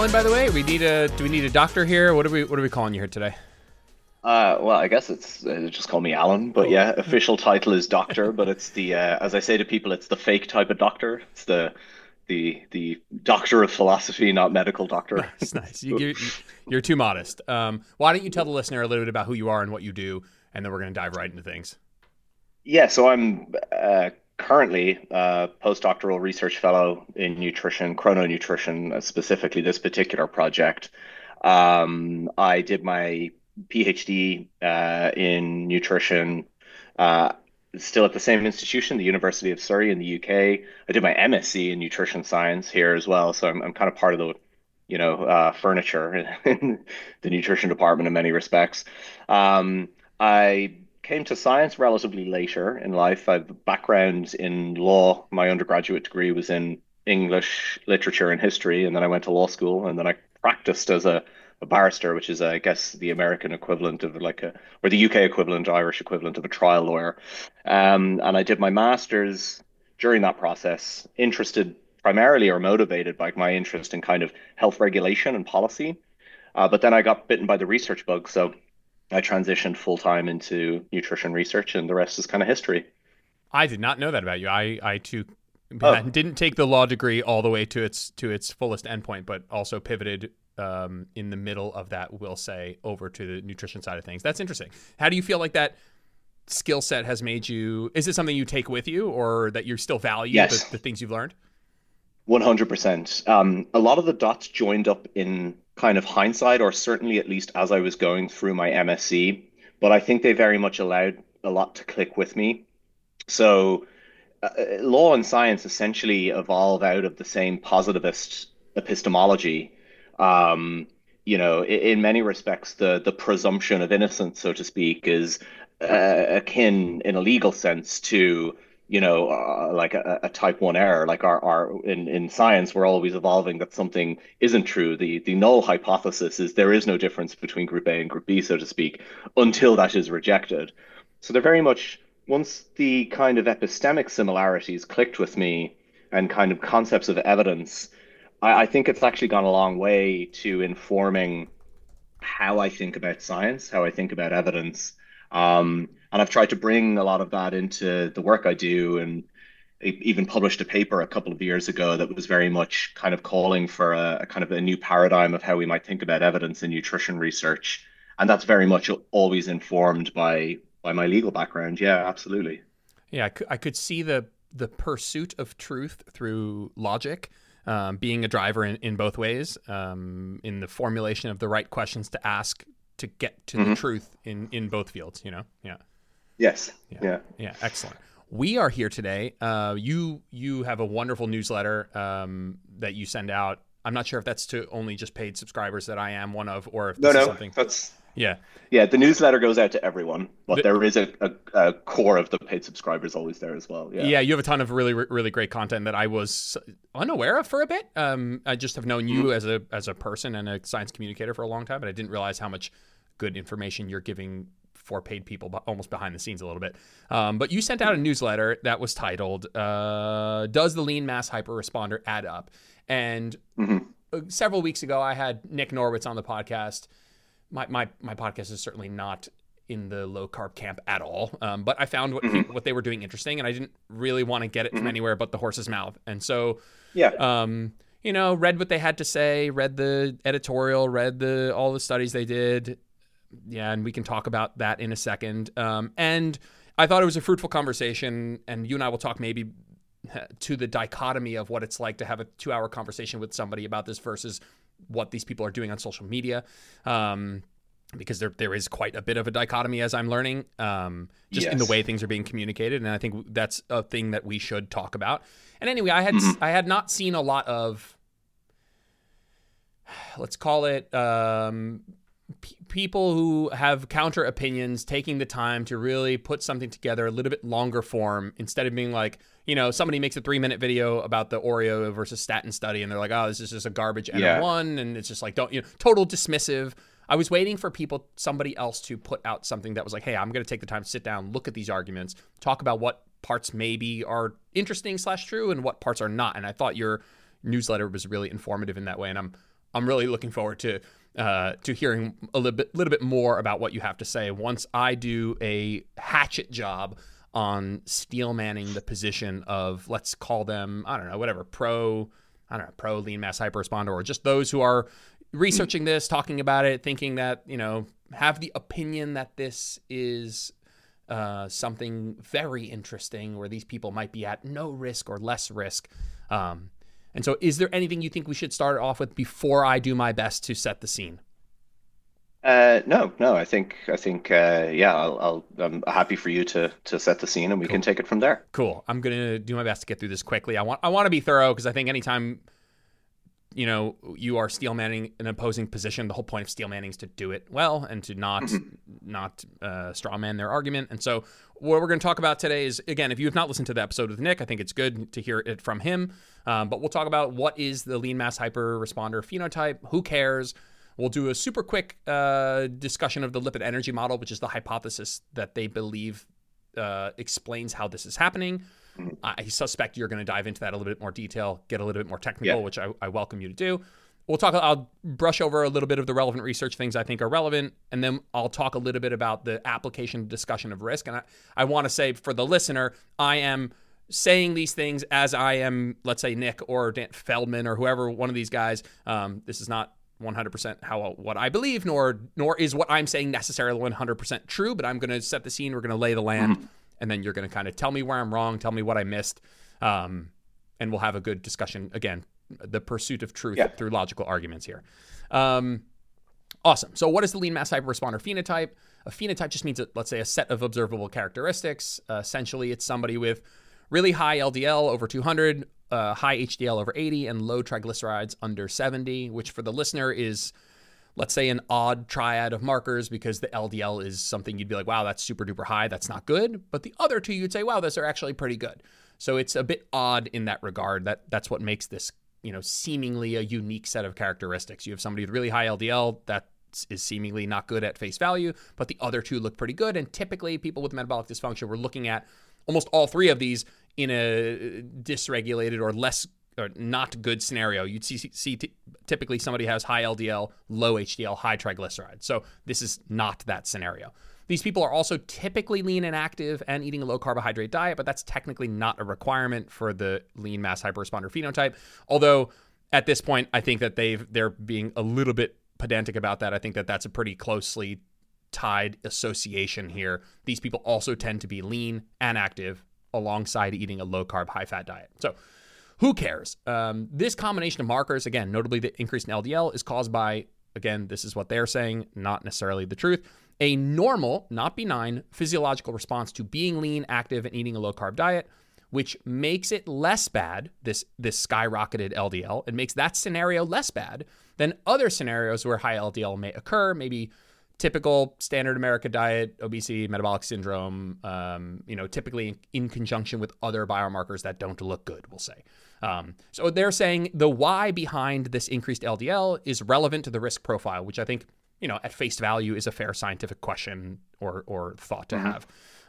Alan, by the way? Do we need a doctor here? What are we calling you here today? Well, I guess it's just call me Alan, but Oh, yeah, official title is doctor, but it's the as I say to people, it's the fake type of doctor. It's the doctor of philosophy, not medical doctor. nice, nice. You're too modest. Why don't you tell the listener a little bit about who you are and what you do, and then we're going to dive right into things. Yeah, so I'm currently a postdoctoral research fellow in nutrition, chrononutrition, specifically this particular project. I did my PhD in nutrition, uh, still at the same institution, the University of Surrey in the UK. I did my MSc in nutrition science here as well, so I'm kind of part of the, furniture in the nutrition department in many respects. I came to science relatively later in life. I have a background in law. My undergraduate degree was in English literature and history, and then I went to law school, and then I practiced as a barrister, which is, I guess, the American equivalent of or the UK equivalent, Irish equivalent of a trial lawyer. And I did my master's during that process, interested primarily or motivated by my interest in kind of health regulation and policy. But then I got bitten by the research bug, so I transitioned full time into nutrition research, and the rest is kind of history. I did not know that about you. I too Oh, didn't take the law degree all the way to its fullest endpoint, but also pivoted in the middle of that, we'll say, over to the nutrition side of things. That's interesting. How do you feel like that skill set has made you? Is it something you take with you, or that you still value yes, the things you've learned? 100%. A lot of the dots joined up in kind of hindsight, or certainly at least as I was going through my MSc, but I think they very much allowed a lot to click with me. So, law and science essentially evolve out of the same positivist epistemology. Um, in many respects, the presumption of innocence, so to speak, is akin in a legal sense to like a type one error. Like our in science, we're always evolving that something isn't true. The null hypothesis is there is no difference between group A and group B, so to speak, until that is rejected. So they're very much once the kind of epistemic similarities clicked with me and kind of concepts of evidence, I think it's actually gone a long way to informing how I think about science, how I think about evidence. And I've tried to bring a lot of that into the work I do, and even published a paper a couple of years ago that was very much kind of calling for a kind of a new paradigm of how we might think about evidence in nutrition research. And that's very much always informed by my legal background. Yeah, absolutely. Yeah, I could see the pursuit of truth through logic being a driver in both ways, in the formulation of the right questions to ask to get to the Hmm. truth in both fields. Yeah, Yes. yeah, Yeah. yeah. Excellent. We are here today. You have a wonderful newsletter that you send out. I'm not sure if that's to only just paid subscribers that I am one of, or if No, this is no, something. that's Yeah. yeah. The newsletter goes out to everyone, but The, there is a core of the paid subscribers always there as well. Yeah. Yeah, you have a ton of really great content that I was unaware of for a bit. I just have known you Mhm. as a person and a science communicator for a long time, but I didn't realize how much good information you're giving for paid people, almost behind the scenes a little bit. But you sent out a newsletter that was titled "Does the Lean Mass Hyperresponder Add Up?" And Mhm. several weeks ago, I had Nick Norwitz on the podcast. My podcast is certainly not in the low carb camp at all. But I found Mhm. what they were doing interesting, and I didn't really want to get it from Mhm. anywhere but the horse's mouth. And so, Yeah. read what they had to say, read the editorial, read the all the studies they did. Yeah, and we can talk about that in a second. And I thought it was a fruitful conversation, and you and I will talk maybe to the dichotomy of what it's like to have a 2-hour conversation with somebody about this versus what these people are doing on social media. Because there is quite a bit of a dichotomy, as I'm learning, just in the Yes. way things are being communicated, and I think that's a thing that we should talk about. And anyway, Mhm. I had not seen a lot of, let's call it, people who have counter opinions taking the time to really put something together a little bit longer form instead of being like, somebody makes a 3-minute video about the Oreo versus statin study, and they're like, oh, this is just a garbage N of Yeah. one, and it's just like, don't, total dismissive. I was waiting for somebody else to put out something that was like, hey, I'm going to take the time to sit down, look at these arguments, talk about what parts maybe are interesting / true and what parts are not. And I thought your newsletter was really informative in that way. And I'm really looking forward to hearing a little bit more about what you have to say once I do a hatchet job on steel manning the position of, let's call them, I don't know, whatever, pro lean mass hyperresponder, or just those who are researching this, talking about it, thinking that, have the opinion that this is something very interesting where these people might be at no risk or less risk. And so is there anything you think we should start off with before I do my best to set the scene? No. I'm happy for you to set the scene, and we can take it from there. Cool. I'm gonna do my best to get through this quickly. I want to be thorough, because I think anytime you are steel manning an opposing position, the whole point of steel manning is to do it well and to not straw man their argument. And so what we're going to talk about today is, again, if you have not listened to the episode with Nick, I think it's good to hear it from him. But we'll talk about what is the lean mass hyper responder phenotype. Who cares? We'll do a super quick discussion of the lipid energy model, which is the hypothesis that they believe explains how this is happening. I suspect you're going to dive into that a little bit more detail, get a little bit more technical, which I welcome you to do. I'll brush over a little bit of the relevant research things I think are relevant, and then I'll talk a little bit about the application discussion of risk. And I want to say for the listener, I am saying these things as I am, let's say, Nick or Dan Feldman or whoever, one of these guys. This is not 100% what I believe, nor is what I'm saying necessarily 100% true, but I'm going to set the scene. We're going to lay the land. And then you're going to kind of tell me where I'm wrong, tell me what I missed, and we'll have a good discussion. Again, the pursuit of truth through logical arguments here. Awesome. So what is the lean mass hyperresponder phenotype? A phenotype just means, let's say, a set of observable characteristics. Essentially, it's somebody with really high LDL over 200, high HDL over 80, and low triglycerides under 70, which for the listener is, let's say, an odd triad of markers, because the LDL is something you'd be like, wow, that's super duper high. That's not good. But the other two, you'd say, wow, those are actually pretty good. So it's a bit odd in that regard. That's what makes this, seemingly a unique set of characteristics. You have somebody with really high LDL that is seemingly not good at face value, but the other two look pretty good. And typically people with metabolic dysfunction, we're looking at almost all three of these in a dysregulated or less or not good scenario. You'd see typically somebody has high LDL, low HDL, high triglycerides. So this is not that scenario. These people are also typically lean and active and eating a low carbohydrate diet, but that's technically not a requirement for the lean mass hyperresponder phenotype. Although at this point, I think that they're being a little bit pedantic about that. I think that that's a pretty closely tied association here. These people also tend to be lean and active alongside eating a low carb, high fat diet. So who cares? This combination of markers, again, notably the increase in LDL, is caused by, again, this is what they're saying, not necessarily the truth, a normal, not benign, physiological response to being lean, active, and eating a low-carb diet, which makes it less bad, this skyrocketed LDL. It makes that scenario less bad than other scenarios where high LDL may occur, maybe typical standard America diet, obesity, metabolic syndrome, typically in conjunction with other biomarkers that don't look good, we'll say. So they're saying the why behind this increased LDL is relevant to the risk profile, which I think, at face value is a fair scientific question or thought to have.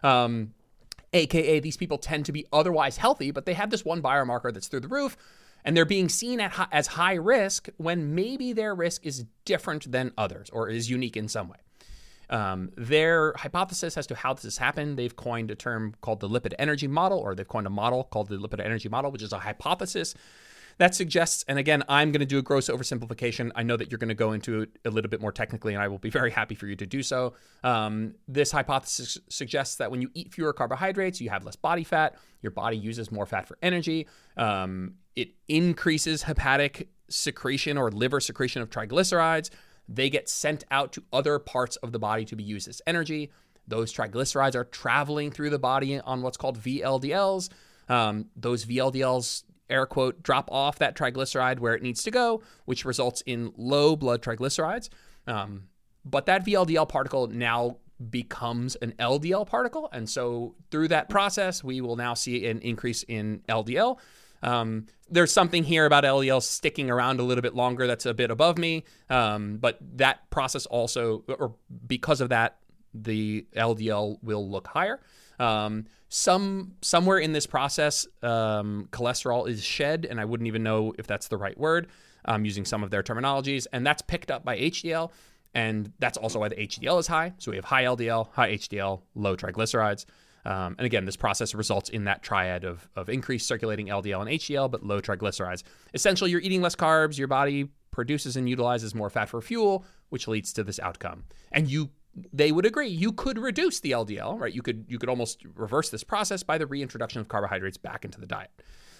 AKA these people tend to be otherwise healthy, but they have this one biomarker that's through the roof, and they're being seen as high risk when maybe their risk is different than others or is unique in some way. Their hypothesis as to how this has happened, they've coined a term called the lipid energy model, or they've coined a model called the lipid energy model, which is a hypothesis that suggests, and again, I'm going to do a gross oversimplification. I know that you're going to go into it a little bit more technically, and I will be very happy for you to do so. This hypothesis suggests that when you eat fewer carbohydrates, you have less body fat. Your body uses more fat for energy. It increases hepatic secretion or liver secretion of triglycerides. They get sent out to other parts of the body to be used as energy. Those triglycerides are traveling through the body on what's called VLDLs. Those VLDLs, air quote, drop off that triglyceride where it needs to go, which results in low blood triglycerides. But that VLDL particle now becomes an LDL particle. And so through that process, we will now see an increase in LDL. There's something here about LDL sticking around a little bit longer that's a bit above me. But that process also, or because of that, the LDL will look higher. Somewhere in this process, cholesterol is shed, and I wouldn't even know if that's the right word. using some of their terminologies. And that's picked up by HDL. And that's also why the HDL is high. So we have high LDL, high HDL, low triglycerides. And again, this process results in that triad of increased circulating LDL and HDL, but low triglycerides. Essentially, you're eating less carbs, your body produces and utilizes more fat for fuel, which leads to this outcome. And they would agree, you could reduce the LDL, right? You could almost reverse this process by the reintroduction of carbohydrates back into the diet.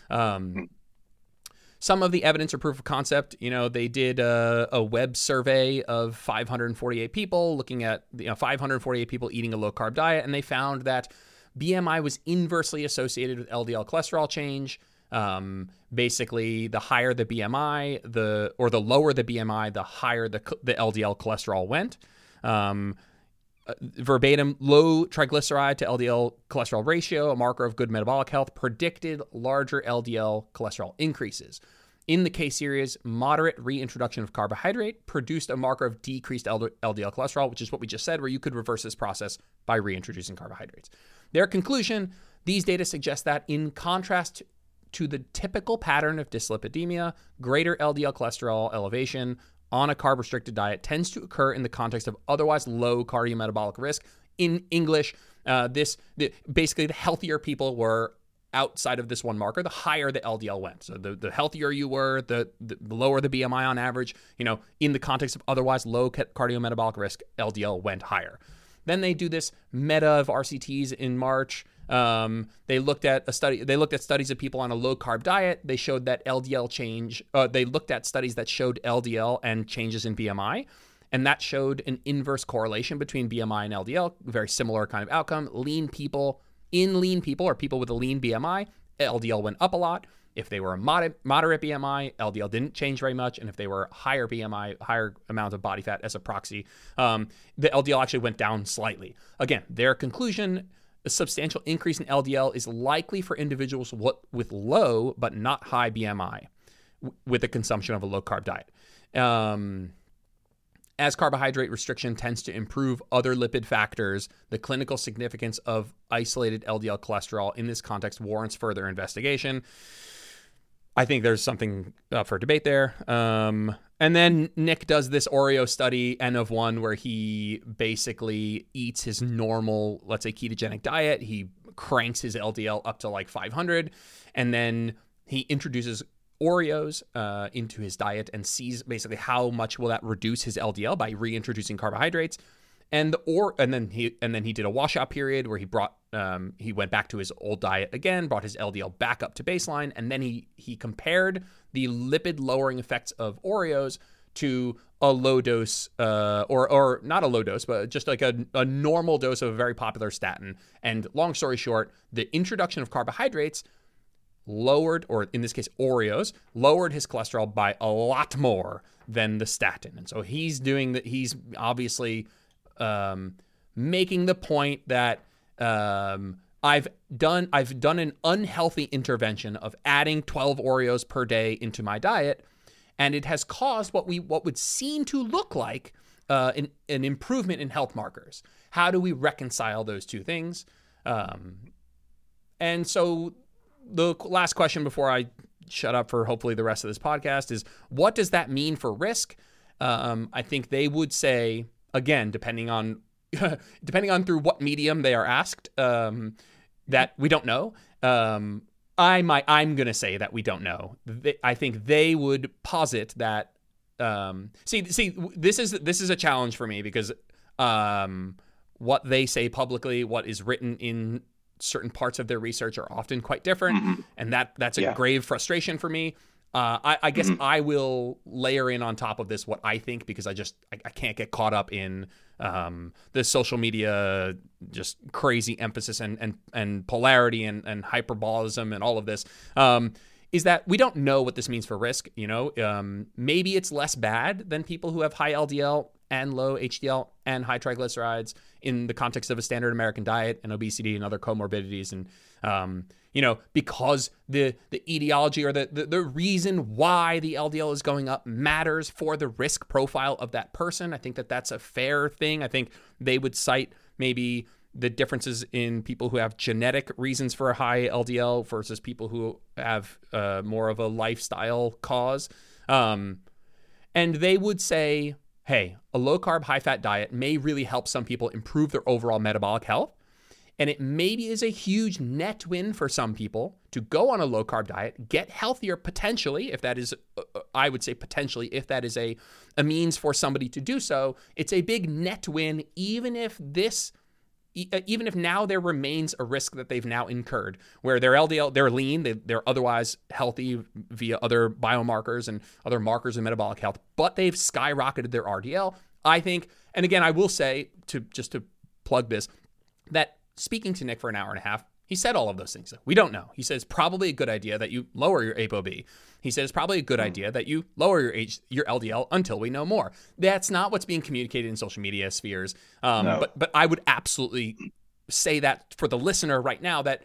Some of the evidence or proof of concept, they did a web survey of 548 people, looking at 548 people eating a low-carb diet, and they found that BMI was inversely associated with LDL cholesterol change. Basically, the higher the BMI, the lower the BMI, the higher the LDL cholesterol went. Verbatim, low triglyceride to LDL cholesterol ratio, a marker of good metabolic health, predicted larger LDL cholesterol increases. In the case series, moderate reintroduction of carbohydrate produced a marker of decreased LDL cholesterol, which is what we just said, where you could reverse this process by reintroducing carbohydrates. Their conclusion, these data suggest that in contrast to the typical pattern of dyslipidemia, greater LDL cholesterol elevation on a carb-restricted diet tends to occur in the context of otherwise low cardiometabolic risk. In English, basically the healthier people were outside of this one marker, the higher the LDL went. So the healthier you were, the lower the BMI on average, in the context of otherwise low cardiometabolic risk, LDL went higher. Then they do this meta of RCTs in March. They looked at studies of people on a low carb diet. They showed that LDL change. They looked at studies that showed LDL and changes in BMI, and that showed an inverse correlation between BMI and LDL. Very similar kind of outcome. Lean people or people with a lean BMI, LDL went up a lot. If they were a moderate BMI, LDL didn't change very much. And if they were higher BMI, higher amount of body fat as a proxy, the LDL actually went down slightly. Again, their conclusion, a substantial increase in LDL is likely for individuals with low but not high BMI with the consumption of a low-carb diet. As carbohydrate restriction tends to improve other lipid factors, the clinical significance of isolated LDL cholesterol in this context warrants further investigation. I think there's something for debate there. And then Nick does this Oreo study, N of 1, where he basically eats his normal, let's say, ketogenic diet. He cranks his LDL up to like 500, and then he introduces Oreos into his diet and sees basically how much will that reduce his LDL by reintroducing carbohydrates. And then he did a washout period where he went back to his old diet again, brought his LDL back up to baseline, and then he compared the lipid lowering effects of Oreos to a low dose, or not a low dose, but just like a normal dose of a very popular statin. And long story short, the introduction of carbohydrates lowered, or in this case Oreos, lowered his cholesterol by a lot more than the statin. And so he's doing that. He's obviously making the point that I've done an unhealthy intervention of adding 12 Oreos per day into my diet, and it has caused what would seem to look like an improvement in health markers. How do we reconcile those two things? And so the last question before I shut up for hopefully the rest of this podcast is, what does that mean for risk? I think they would say, again, depending on through what medium they are asked, that we don't know. I'm going to say that we don't know. I think they would posit that. See, this is a challenge for me because what they say publicly, what is written in certain parts of their research are often quite different, and that's a grave frustration for me. I guess I will layer in on top of this what I think, because I can't get caught up in the social media just crazy emphasis and polarity and hyperbolism and all of this. Is that we don't know what this means for risk. Maybe it's less bad than people who have high LDL and low HDL and high triglycerides in the context of a standard American diet and obesity and other comorbidities. And, because the etiology or the reason why the LDL is going up matters for the risk profile of that person. I think that's a fair thing. I think they would cite maybe the differences in people who have genetic reasons for a high LDL versus people who have more of a lifestyle cause. Um, and they would say, hey, a low carb, high fat diet may really help some people improve their overall metabolic health. And it maybe is a huge net win for some people to go on a low carb diet, get healthier potentially, if that is, I would say potentially, if that is a means for somebody to do so. It's a big net win, even if now there remains a risk that they've now incurred, where their LDL, they're lean, they're otherwise healthy via other biomarkers and other markers of metabolic health, but they've skyrocketed their RDL. I think, and again, I will say, just to plug this, that speaking to Nick for an hour and a half, he said all of those things. We don't know. He says probably a good idea that you lower your ApoB. He says probably a good idea that you lower your LDL until we know more. That's not what's being communicated in social media spheres. No. But I would absolutely say that for the listener right now, that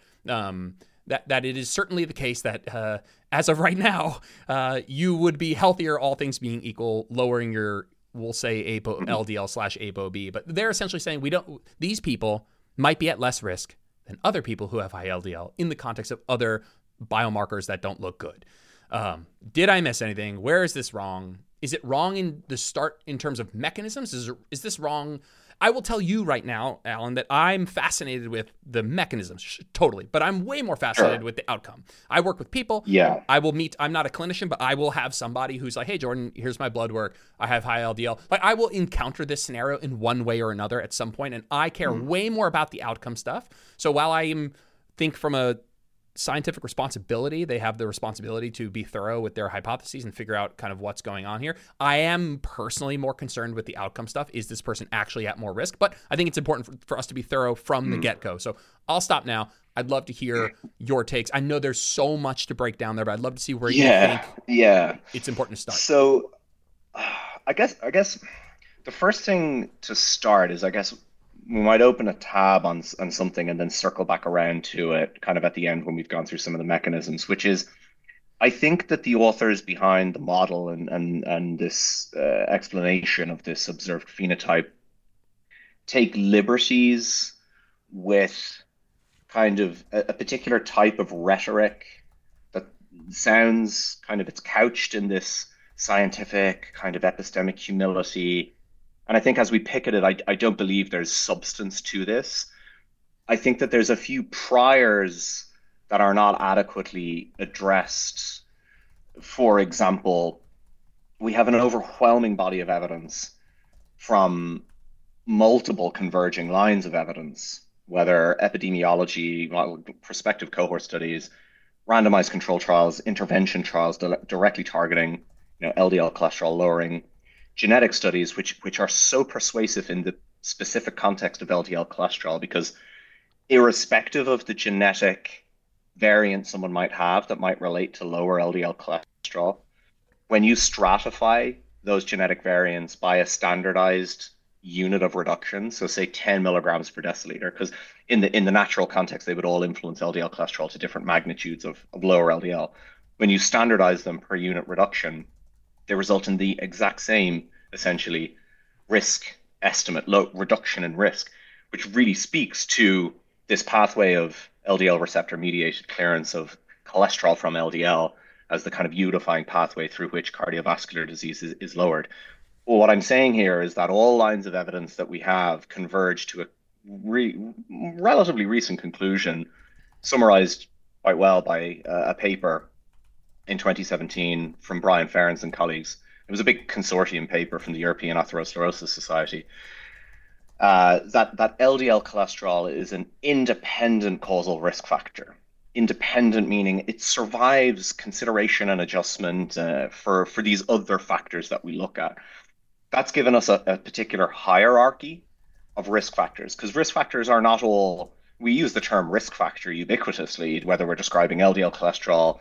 that it is certainly the case that as of right now, you would be healthier, all things being equal, lowering your, we'll say LDL/ApoB. But they're essentially saying these people might be at less risk than other people who have high LDL in the context of other biomarkers that don't look good. Did I miss anything? Where is this wrong? Is it wrong in the start in terms of mechanisms? Is this wrong? I will tell you right now, Alan, that I'm fascinated with the mechanisms, totally, but I'm way more fascinated with the outcome. I work with people. Yeah. I'm not a clinician, but I will have somebody who's like, hey, Jordan, here's my blood work. I have high LDL. Like, I will encounter this scenario in one way or another at some point, and I care way more about the outcome stuff. So while I think from a scientific responsibility, they have the responsibility to be thorough with their hypotheses and figure out kind of what's going on here. I am personally more concerned with the outcome stuff. Is this person actually at more risk? But I think it's important for us to be thorough from the get-go. So I'll stop now. I'd love to hear your takes. I know there's so much to break down there, but I'd love to see where you think it's important to start. So I guess the first thing to start is, I guess, we might open a tab on something and then circle back around to it kind of at the end when we've gone through some of the mechanisms, which is, I think that the authors behind the model and this explanation of this observed phenotype take liberties with kind of a particular type of rhetoric that sounds kind of, it's couched in this scientific kind of epistemic humility. And I think as we pick at it, I don't believe there's substance to this. I think that there's a few priors that are not adequately addressed. For example, we have an overwhelming body of evidence from multiple converging lines of evidence, whether epidemiology, prospective cohort studies, randomized control trials, intervention trials directly targeting, LDL cholesterol lowering, genetic studies, which are so persuasive in the specific context of LDL cholesterol, because irrespective of the genetic variant someone might have that might relate to lower LDL cholesterol, when you stratify those genetic variants by a standardized unit of reduction, so say 10 milligrams per deciliter, because in the natural context, they would all influence LDL cholesterol to different magnitudes of lower LDL. When you standardize them per unit reduction, they result in the exact same, essentially, risk estimate, low reduction in risk, which really speaks to this pathway of LDL receptor mediated clearance of cholesterol from LDL as the kind of unifying pathway through which cardiovascular disease is lowered. Well, what I'm saying here is that all lines of evidence that we have converge to a relatively recent conclusion, summarized quite well by a paper in 2017 from Brian Ferens and colleagues. It was a big consortium paper from the European Atherosclerosis Society. That LDL cholesterol is an independent causal risk factor. Independent meaning it survives consideration and adjustment for these other factors that we look at. That's given us a particular hierarchy of risk factors, because risk factors are not all, we use the term risk factor ubiquitously, whether we're describing LDL cholesterol,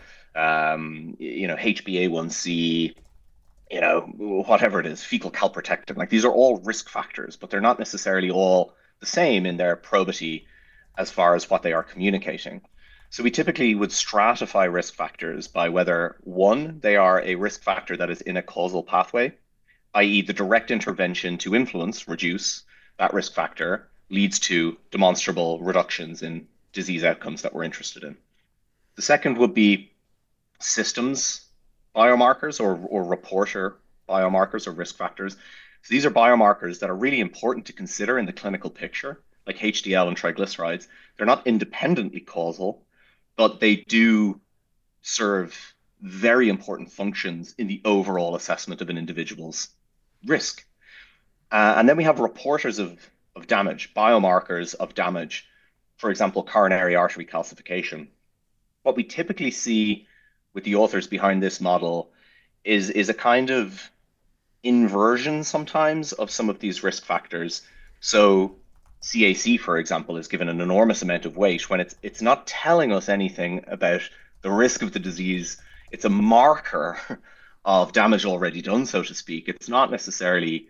HbA1c, whatever it is, fecal calprotectin, like these are all risk factors, but they're not necessarily all the same in their probity as far as what they are communicating. So we typically would stratify risk factors by whether, one, they are a risk factor that is in a causal pathway, i.e. the direct intervention to influence, reduce that risk factor leads to demonstrable reductions in disease outcomes that we're interested in. The second would be systems biomarkers or reporter biomarkers or risk factors. So these are biomarkers that are really important to consider in the clinical picture, like HDL and triglycerides. They're not independently causal, but they do serve very important functions in the overall assessment of an individual's risk. And then we have reporters of damage, biomarkers of damage, for example, coronary artery calcification. What we typically see with the authors behind this model is a kind of inversion sometimes of some of these risk factors. So CAC, for example, is given an enormous amount of weight when it's not telling us anything about the risk of the disease. It's a marker of damage already done, so to speak. It's not necessarily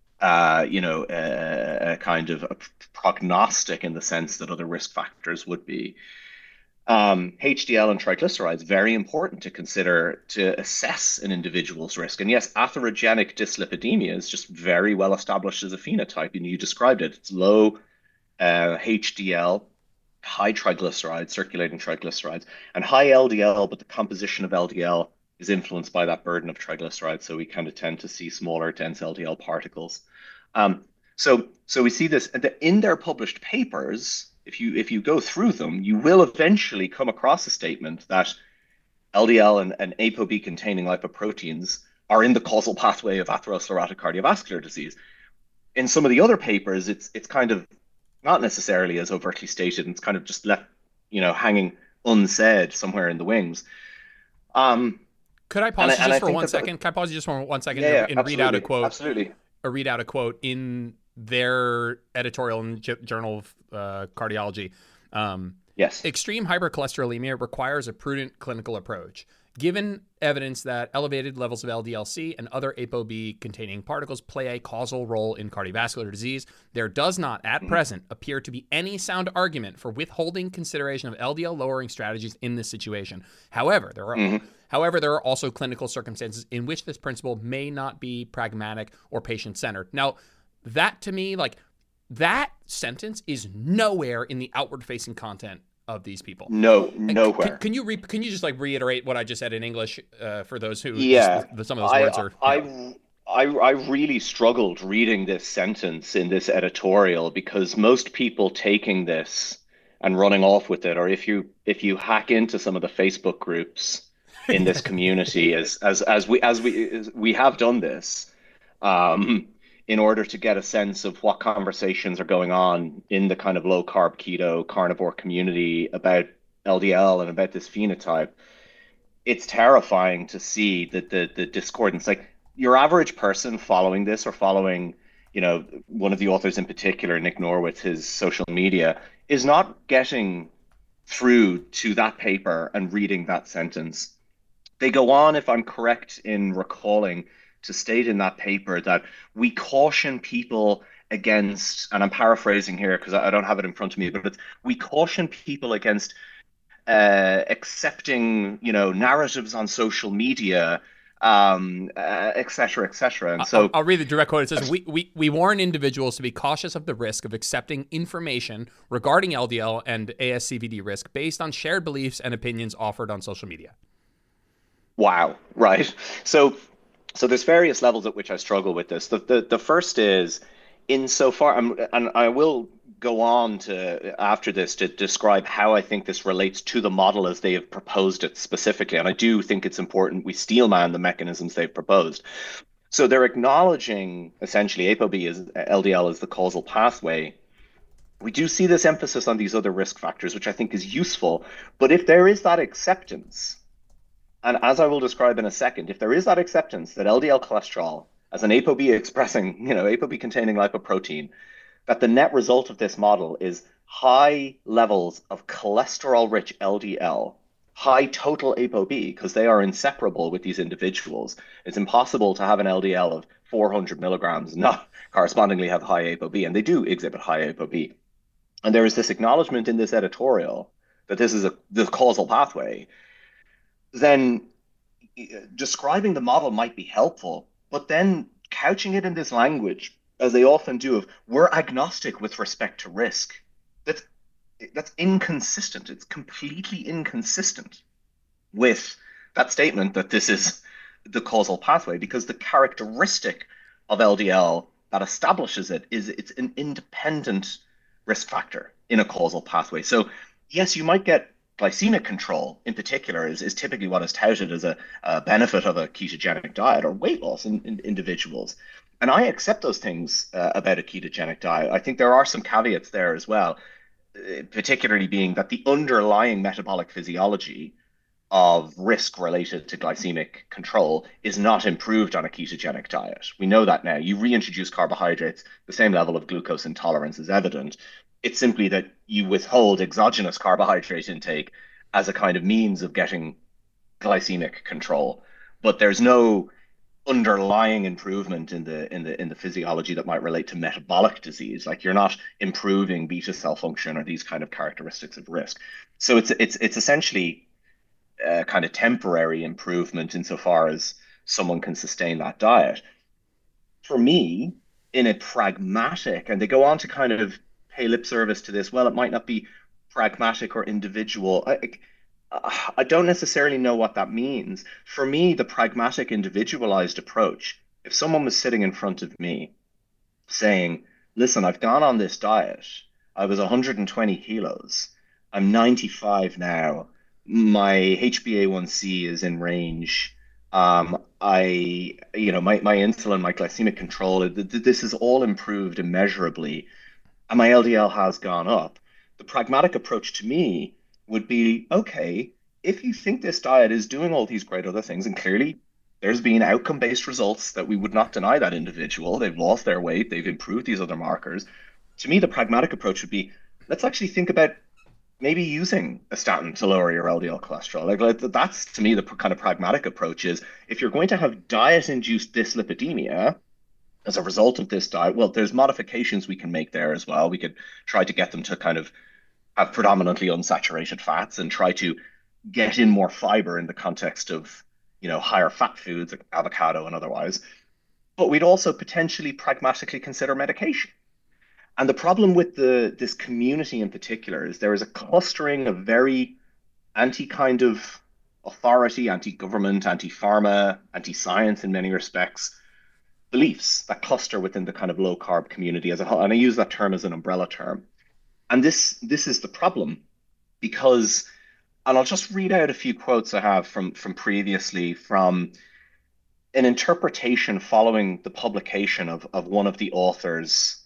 a kind of a prognostic in the sense that other risk factors would be. HDL and triglycerides, very important to consider to assess an individual's risk. And yes, atherogenic dyslipidemia is just very well established as a phenotype, and you described it. It's low HDL, high triglycerides, circulating triglycerides, and high LDL, but the composition of LDL is influenced by that burden of triglycerides. So we kind of tend to see smaller, dense LDL particles. So we see this in their published papers. If you go through them, you will eventually come across a statement that LDL and ApoB containing lipoproteins are in the causal pathway of atherosclerotic cardiovascular disease. In some of the other papers, it's kind of not necessarily as overtly stated, and it's kind of just left, hanging unsaid somewhere in the wings. Could I pause you just for 1 second? Can I pause you just for 1 second Yeah, and read out a quote? Absolutely. Read out a quote in their editorial in Journal of Cardiology. Yes. Extreme hypercholesterolemia requires a prudent clinical approach. Given evidence that elevated levels of LDL-C and other ApoB-containing particles play a causal role in cardiovascular disease, there does not, at present, appear to be any sound argument for withholding consideration of LDL-lowering strategies in this situation. However, there are also clinical circumstances in which this principle may not be pragmatic or patient-centered. Now, that to me, that sentence is nowhere in the outward-facing content of these people. No, nowhere. Can you just reiterate what I just said in English for those who some of those words are? I really struggled reading this sentence in this editorial because most people taking this and running off with it, or if you hack into some of the Facebook groups in this community, as we have done this, in order to get a sense of what conversations are going on in the kind of low carb keto carnivore community about LDL and about this phenotype, it's terrifying to see that the discordance. Like your average person following this or following, one of the authors in particular, Nick Norwitz, his social media, is not getting through to that paper and reading that sentence. They go on, if I'm correct in recalling, to state in that paper that we caution people against, and I'm paraphrasing here because I don't have it in front of me, but we caution people against accepting, narratives on social media, et cetera, et cetera. And so I'll read the direct quote. It says, we warn individuals to be cautious of the risk of accepting information regarding LDL and ASCVD risk based on shared beliefs and opinions offered on social media. Wow. Right. So there's various levels at which I struggle with this. The first is insofar, and I will go on to after this to describe how I think this relates to the model as they have proposed it specifically. And I do think it's important we steelman the mechanisms they've proposed. So they're acknowledging essentially ApoB is LDL is the causal pathway. We do see this emphasis on these other risk factors, which I think is useful. But if there is that acceptance, and as I will describe in a second, if there is that acceptance that LDL cholesterol as an ApoB expressing, ApoB containing lipoprotein, that the net result of this model is high levels of cholesterol rich LDL, high total ApoB, because they are inseparable with these individuals. It's impossible to have an LDL of 400 milligrams and not correspondingly have high ApoB, and they do exhibit high ApoB. And there is this acknowledgement in this editorial that this is the causal pathway. Then describing the model might be helpful, but then couching it in this language, as they often do, of we're agnostic with respect to risk. That's inconsistent. It's completely inconsistent with that statement that this is the causal pathway because the characteristic of LDL that establishes it is it's an independent risk factor in a causal pathway. So yes, you might get glycemic control in particular is typically what is touted as a benefit of a ketogenic diet or weight loss in individuals. And I accept those things about a ketogenic diet. I think there are some caveats there as well, particularly being that the underlying metabolic physiology of risk related to glycemic control is not improved on a ketogenic diet. We know that now. You reintroduce carbohydrates, the same level of glucose intolerance is evident. It's simply that you withhold exogenous carbohydrate intake as a kind of means of getting glycemic control. But there's no underlying improvement in the physiology that might relate to metabolic disease. Like you're not improving beta cell function or these kind of characteristics of risk. So it's essentially kind of temporary improvement insofar as someone can sustain that diet. For me, in a pragmatic, and they go on to kind of pay lip service to this, well, it might not be pragmatic or individual. I don't necessarily know what that means. For me, the pragmatic, individualized approach, if someone was sitting in front of me saying, listen, I've gone on this diet, I was 120 kilos, I'm 95 now, my HbA1c is in range. My insulin, my glycemic control, this is all improved immeasurably, and my LDL has gone up. The pragmatic approach to me would be, okay, if you think this diet is doing all these great other things, and clearly there's been outcome-based results that we would not deny that individual, they've lost their weight, they've improved these other markers. To me, the pragmatic approach would be, let's actually think about maybe using a statin to lower your LDL cholesterol. Like that's to me the kind of pragmatic approach is if you're going to have diet-induced dyslipidemia as a result of this diet, well, there's modifications we can make there as well. We could try to get them to kind of have predominantly unsaturated fats and try to get in more fiber in the context of, higher fat foods like avocado and otherwise. But we'd also potentially pragmatically consider medication. And the problem with this community in particular is there is a clustering of very anti kind of authority, anti-government, anti-pharma, anti-science in many respects beliefs that cluster within the kind of low carb community as a whole. And I use that term as an umbrella term. And this is the problem because, and I'll just read out a few quotes I have from previously from an interpretation following the publication of one of the authors'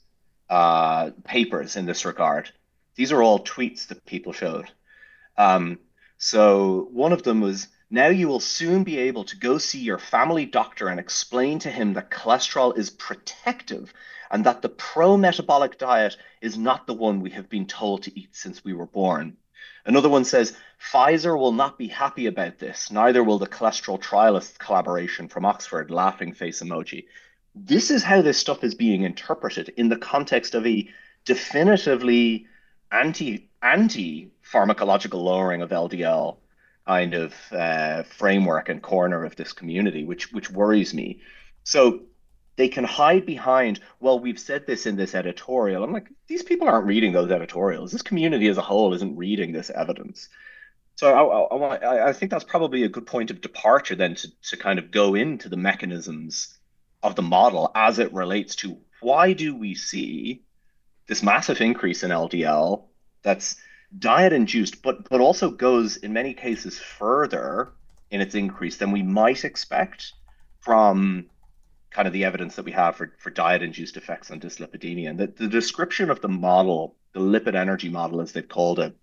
papers in this regard. These are all tweets that people showed. Um, so one of them was, now you will soon be able to go see your family doctor and explain to him that cholesterol is protective and that the pro-metabolic diet is not the one we have been told to eat since we were born. Another one says, Pfizer will not be happy about this, neither will the cholesterol trialist collaboration from Oxford, laughing face emoji. This is how this stuff is being interpreted in the context of a definitively anti pharmacological lowering of LDL kind of framework and corner of this community, which worries me. So they can hide behind, well, we've said this in this editorial. I'm like, these people aren't reading those editorials. This community as a whole isn't reading this evidence. So I think that's probably a good point of departure then to kind of go into the mechanisms of the model as it relates to why do we see this massive increase in LDL that's diet induced, but also goes in many cases further in its increase than we might expect from kind of the evidence that we have for diet induced effects on dyslipidemia. And the description of the model, the lipid energy model, as they've called it,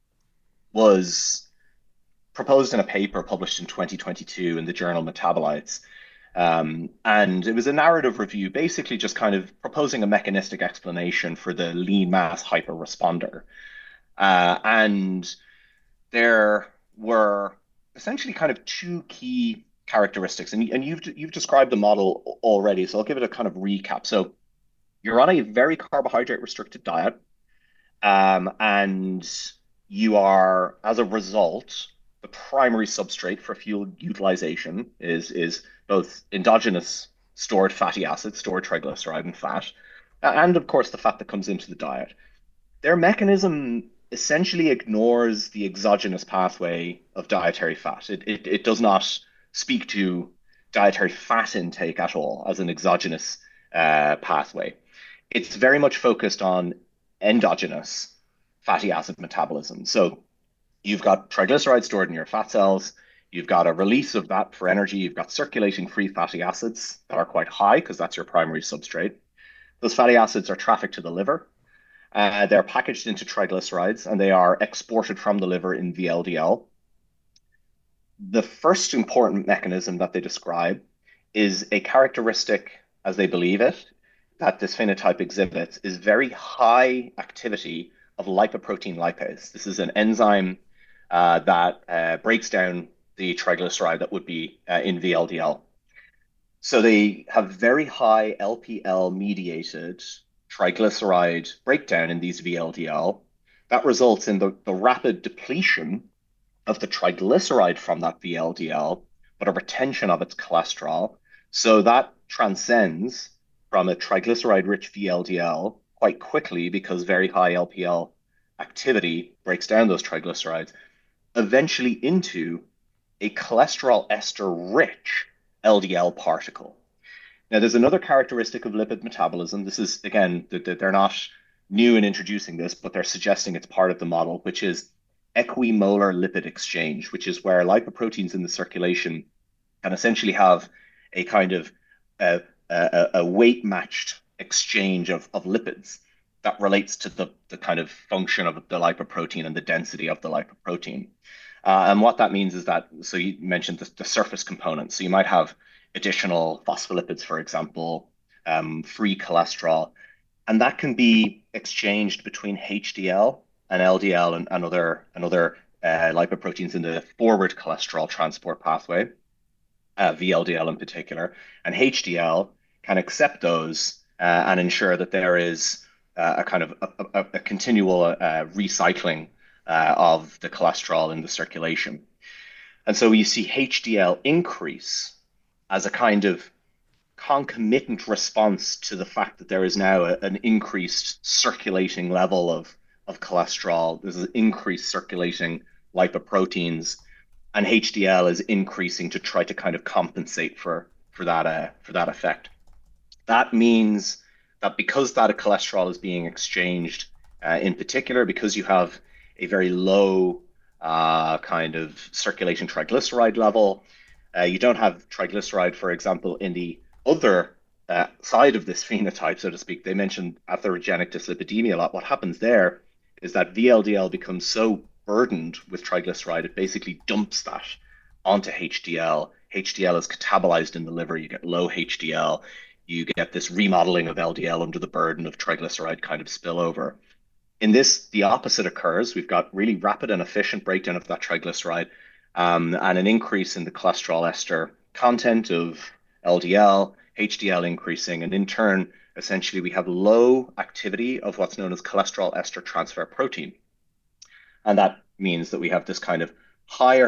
was proposed in a paper published in 2022 in the journal Metabolites. And it was a narrative review, basically just kind of proposing a mechanistic explanation for the lean mass hyperresponder. And there were essentially kind of two key characteristics, and you've described the model already, so I'll give it a kind of recap. So you're on a very carbohydrate restricted diet, and you are, as a result, the primary substrate for fuel utilization is both endogenous stored fatty acids, stored triglyceride and fat, and of course the fat that comes into the diet. Their mechanism essentially ignores the exogenous pathway of dietary fat. It does not speak to dietary fat intake at all as an exogenous pathway. It's very much focused on endogenous fatty acid metabolism. So you've got triglycerides stored in your fat cells. You've got a release of that for energy. You've got circulating free fatty acids that are quite high because that's your primary substrate. Those fatty acids are trafficked to the liver. They're packaged into triglycerides and they are exported from the liver in VLDL. The first important mechanism that they describe is a characteristic, as they believe it, that this phenotype exhibits is very high activity of lipoprotein lipase. This is an enzyme that breaks down the triglyceride that would be in VLDL. So they have very high LPL mediated triglyceride breakdown in these VLDL. That results in the rapid depletion of the triglyceride from that VLDL, but a retention of its cholesterol. So that transcends from a triglyceride-rich VLDL quite quickly because very high LPL activity breaks down those triglycerides, eventually into a cholesterol ester-rich LDL particle. Now, there's another characteristic of lipid metabolism. This is, again, they're not new in introducing this, but they're suggesting it's part of the model, which is equimolar lipid exchange, which is where lipoproteins in the circulation can essentially have a kind of a weight matched exchange of lipids that relates to the kind of function of the lipoprotein and the density of the lipoprotein. And what that means is that, so you mentioned the surface components. So you might have additional phospholipids, for example, free cholesterol, and that can be exchanged between HDL and LDL and other lipoproteins in the forward cholesterol transport pathway, VLDL in particular. And HDL can accept those and ensure that there is a kind of a continual recycling of the cholesterol in the circulation. And so you see HDL increase as a kind of concomitant response to the fact that there is now an increased circulating level of cholesterol. There's an increased circulating lipoproteins, and HDL is increasing to try to kind of compensate for that effect. That means that because that cholesterol is being exchanged, in particular, because you have a very low kind of circulating triglyceride level, you don't have triglyceride, for example, in the other side of this phenotype, so to speak. They mentioned atherogenic dyslipidemia a lot. What happens there is that VLDL becomes so burdened with triglyceride, it basically dumps that onto HDL. HDL is catabolized in the liver. You get low HDL. You get this remodeling of LDL under the burden of triglyceride kind of spillover. In this, the opposite occurs. We've got really rapid and efficient breakdown of that triglyceride and an increase in the cholesterol ester content of LDL, HDL increasing, and in turn, essentially, we have low activity of what's known as cholesterol ester transfer protein. And that means that we have this kind of higher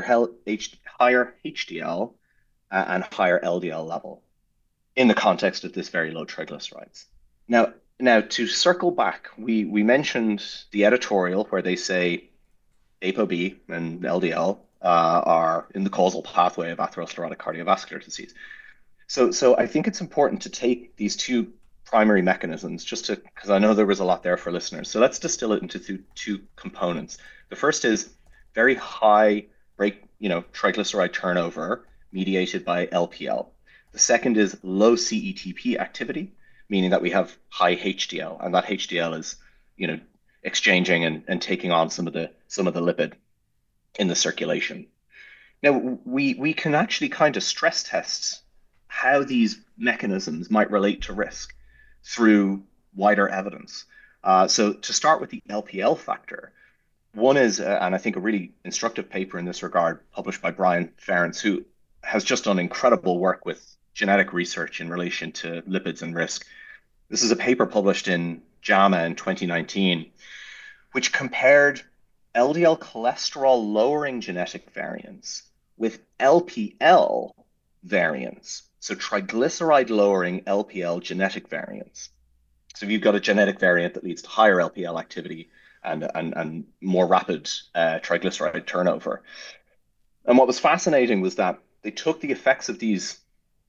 HDL and higher LDL level in the context of this very low triglycerides. Now to circle back, we mentioned the editorial where they say ApoB and LDL are in the causal pathway of atherosclerotic cardiovascular disease. So I think it's important to take these two primary mechanisms just to, because I know there was a lot there for listeners. So let's distill it into two components. The first is very high triglyceride turnover mediated by LPL. The second is low CETP activity, meaning that we have high HDL, and that HDL is, exchanging and taking on some of the lipid in the circulation. Now we can actually kind of stress test how these mechanisms might relate to risk through wider evidence. So to start with the LPL factor, one is, and I think a really instructive paper in this regard, published by Brian Ferentz, who has just done incredible work with genetic research in relation to lipids and risk. This is a paper published in JAMA in 2019, which compared LDL cholesterol lowering genetic variants with LPL variants, so triglyceride lowering LPL genetic variants. So if you've got a genetic variant that leads to higher LPL activity and more rapid triglyceride turnover. And what was fascinating was that they took the effects of these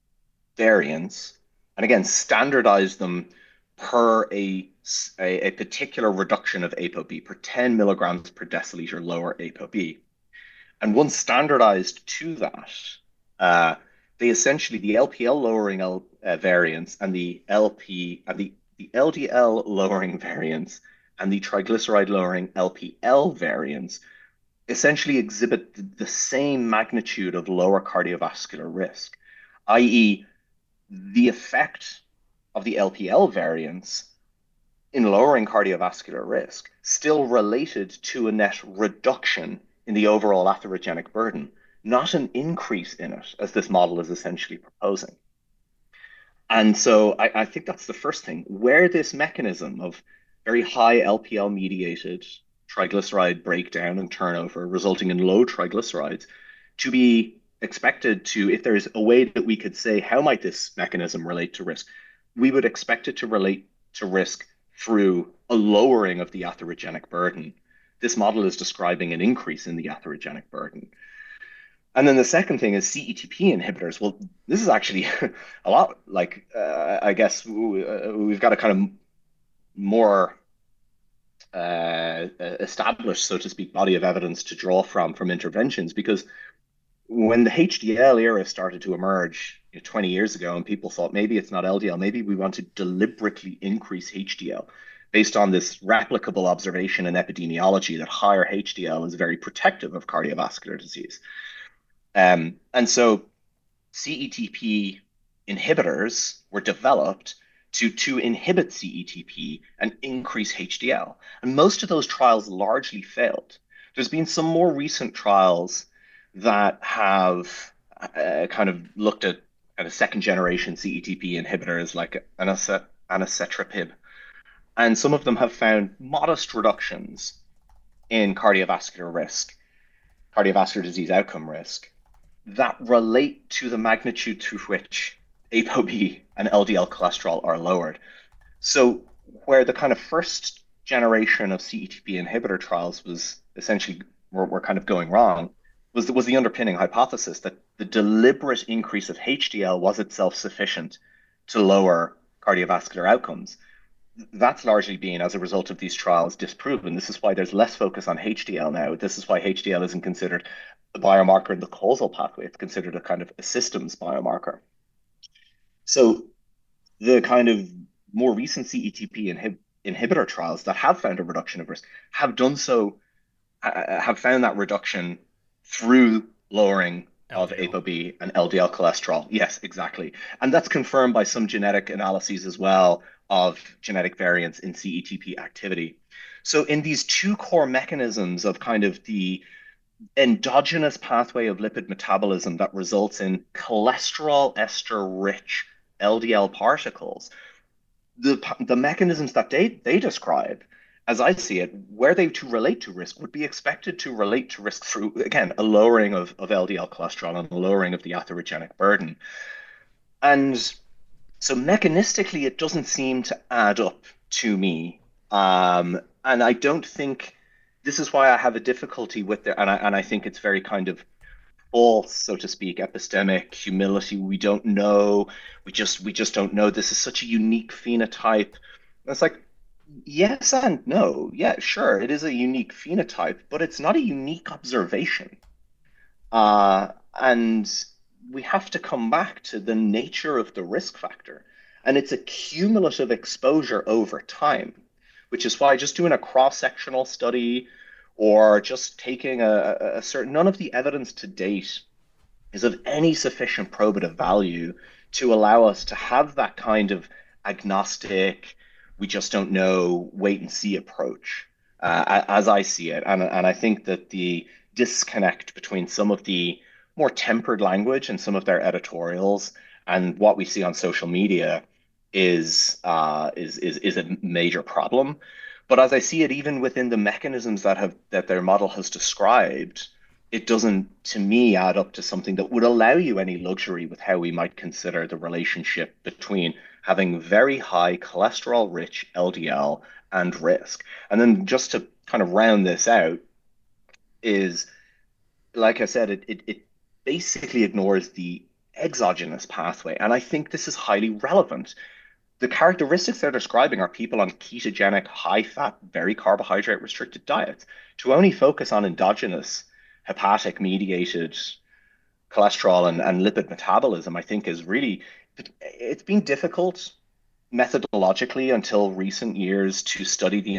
variants, and again, standardize them per a particular reduction of ApoB, per 10 milligrams per deciliter lower ApoB. And once standardized to that, uh, they essentially, the LPL lowering variants and the LP and the LDL lowering variants and the triglyceride lowering LPL variants essentially exhibit the same magnitude of lower cardiovascular risk, i.e., the effect of the LPL variants in lowering cardiovascular risk still related to a net reduction in the overall atherogenic burden, not an increase in it, as this model is essentially proposing. And so I think that's the first thing. Where this mechanism of very high LPL mediated triglyceride breakdown and turnover, resulting in low triglycerides, to be expected to, if there's a way that we could say, how might this mechanism relate to risk? We would expect it to relate to risk through a lowering of the atherogenic burden. This model is describing an increase in the atherogenic burden. And then the second thing is CETP inhibitors. Well, this is actually a lot like, I guess we've got a kind of more established, so to speak, body of evidence to draw from interventions, because when the HDL era started to emerge 20 years ago, and people thought maybe it's not LDL, maybe we want to deliberately increase HDL based on this replicable observation in epidemiology that higher HDL is very protective of cardiovascular disease. And so CETP inhibitors were developed to inhibit CETP and increase HDL. And most of those trials largely failed. There's been some more recent trials that have kind of looked at kind of second generation CETP inhibitors like anacetrapib, and some of them have found modest reductions in cardiovascular risk, cardiovascular disease outcome risk, that relate to the magnitude to which ApoB and LDL cholesterol are lowered. So where the kind of first generation of CETP inhibitor trials was essentially were kind of going wrong was the underpinning hypothesis that the deliberate increase of HDL was itself sufficient to lower cardiovascular outcomes. That's largely been, as a result of these trials, disproven. This is why there's less focus on HDL now. This is why HDL isn't considered a biomarker in the causal pathway. It's considered a kind of a systems biomarker. So the kind of more recent CETP inhibitor trials that have found a reduction of risk have done so, have found that reduction through lowering of LDL. ApoB and LDL cholesterol. Yes, exactly. And that's confirmed by some genetic analyses as well of genetic variants in CETP activity. So in these two core mechanisms of kind of the endogenous pathway of lipid metabolism that results in cholesterol ester rich LDL particles, the mechanisms that they describe, as I see it, where they to relate to risk would be expected to relate to risk through, again, a lowering of LDL cholesterol and a lowering of the atherogenic burden. And so mechanistically, it doesn't seem to add up to me. And I don't think this is why I have a difficulty with it. And I think it's very kind of false, so to speak, epistemic humility. We don't know. We just don't know. This is such a unique phenotype. And it's like, yes and no. Yeah, sure, it is a unique phenotype, but it's not a unique observation. And we have to come back to the nature of the risk factor. And it's a cumulative exposure over time, which is why just doing a cross-sectional study or just taking a certain, none of the evidence to date is of any sufficient probative value to allow us to have that kind of agnostic, we just don't know, wait and see approach, as I see it. And I think that the disconnect between some of the more tempered language and some of their editorials and what we see on social media is a major problem. But as I see it, even within the mechanisms that their model has described, it doesn't, to me, add up to something that would allow you any luxury with how we might consider the relationship between having very high cholesterol rich LDL and risk. And then just to kind of round this out is, like I said, it basically ignores the exogenous pathway. And I think this is highly relevant. The characteristics they're describing are people on ketogenic, high fat, very carbohydrate restricted diets. To only focus on endogenous hepatic mediated cholesterol and lipid metabolism, I think is really, it's been difficult methodologically until recent years to study the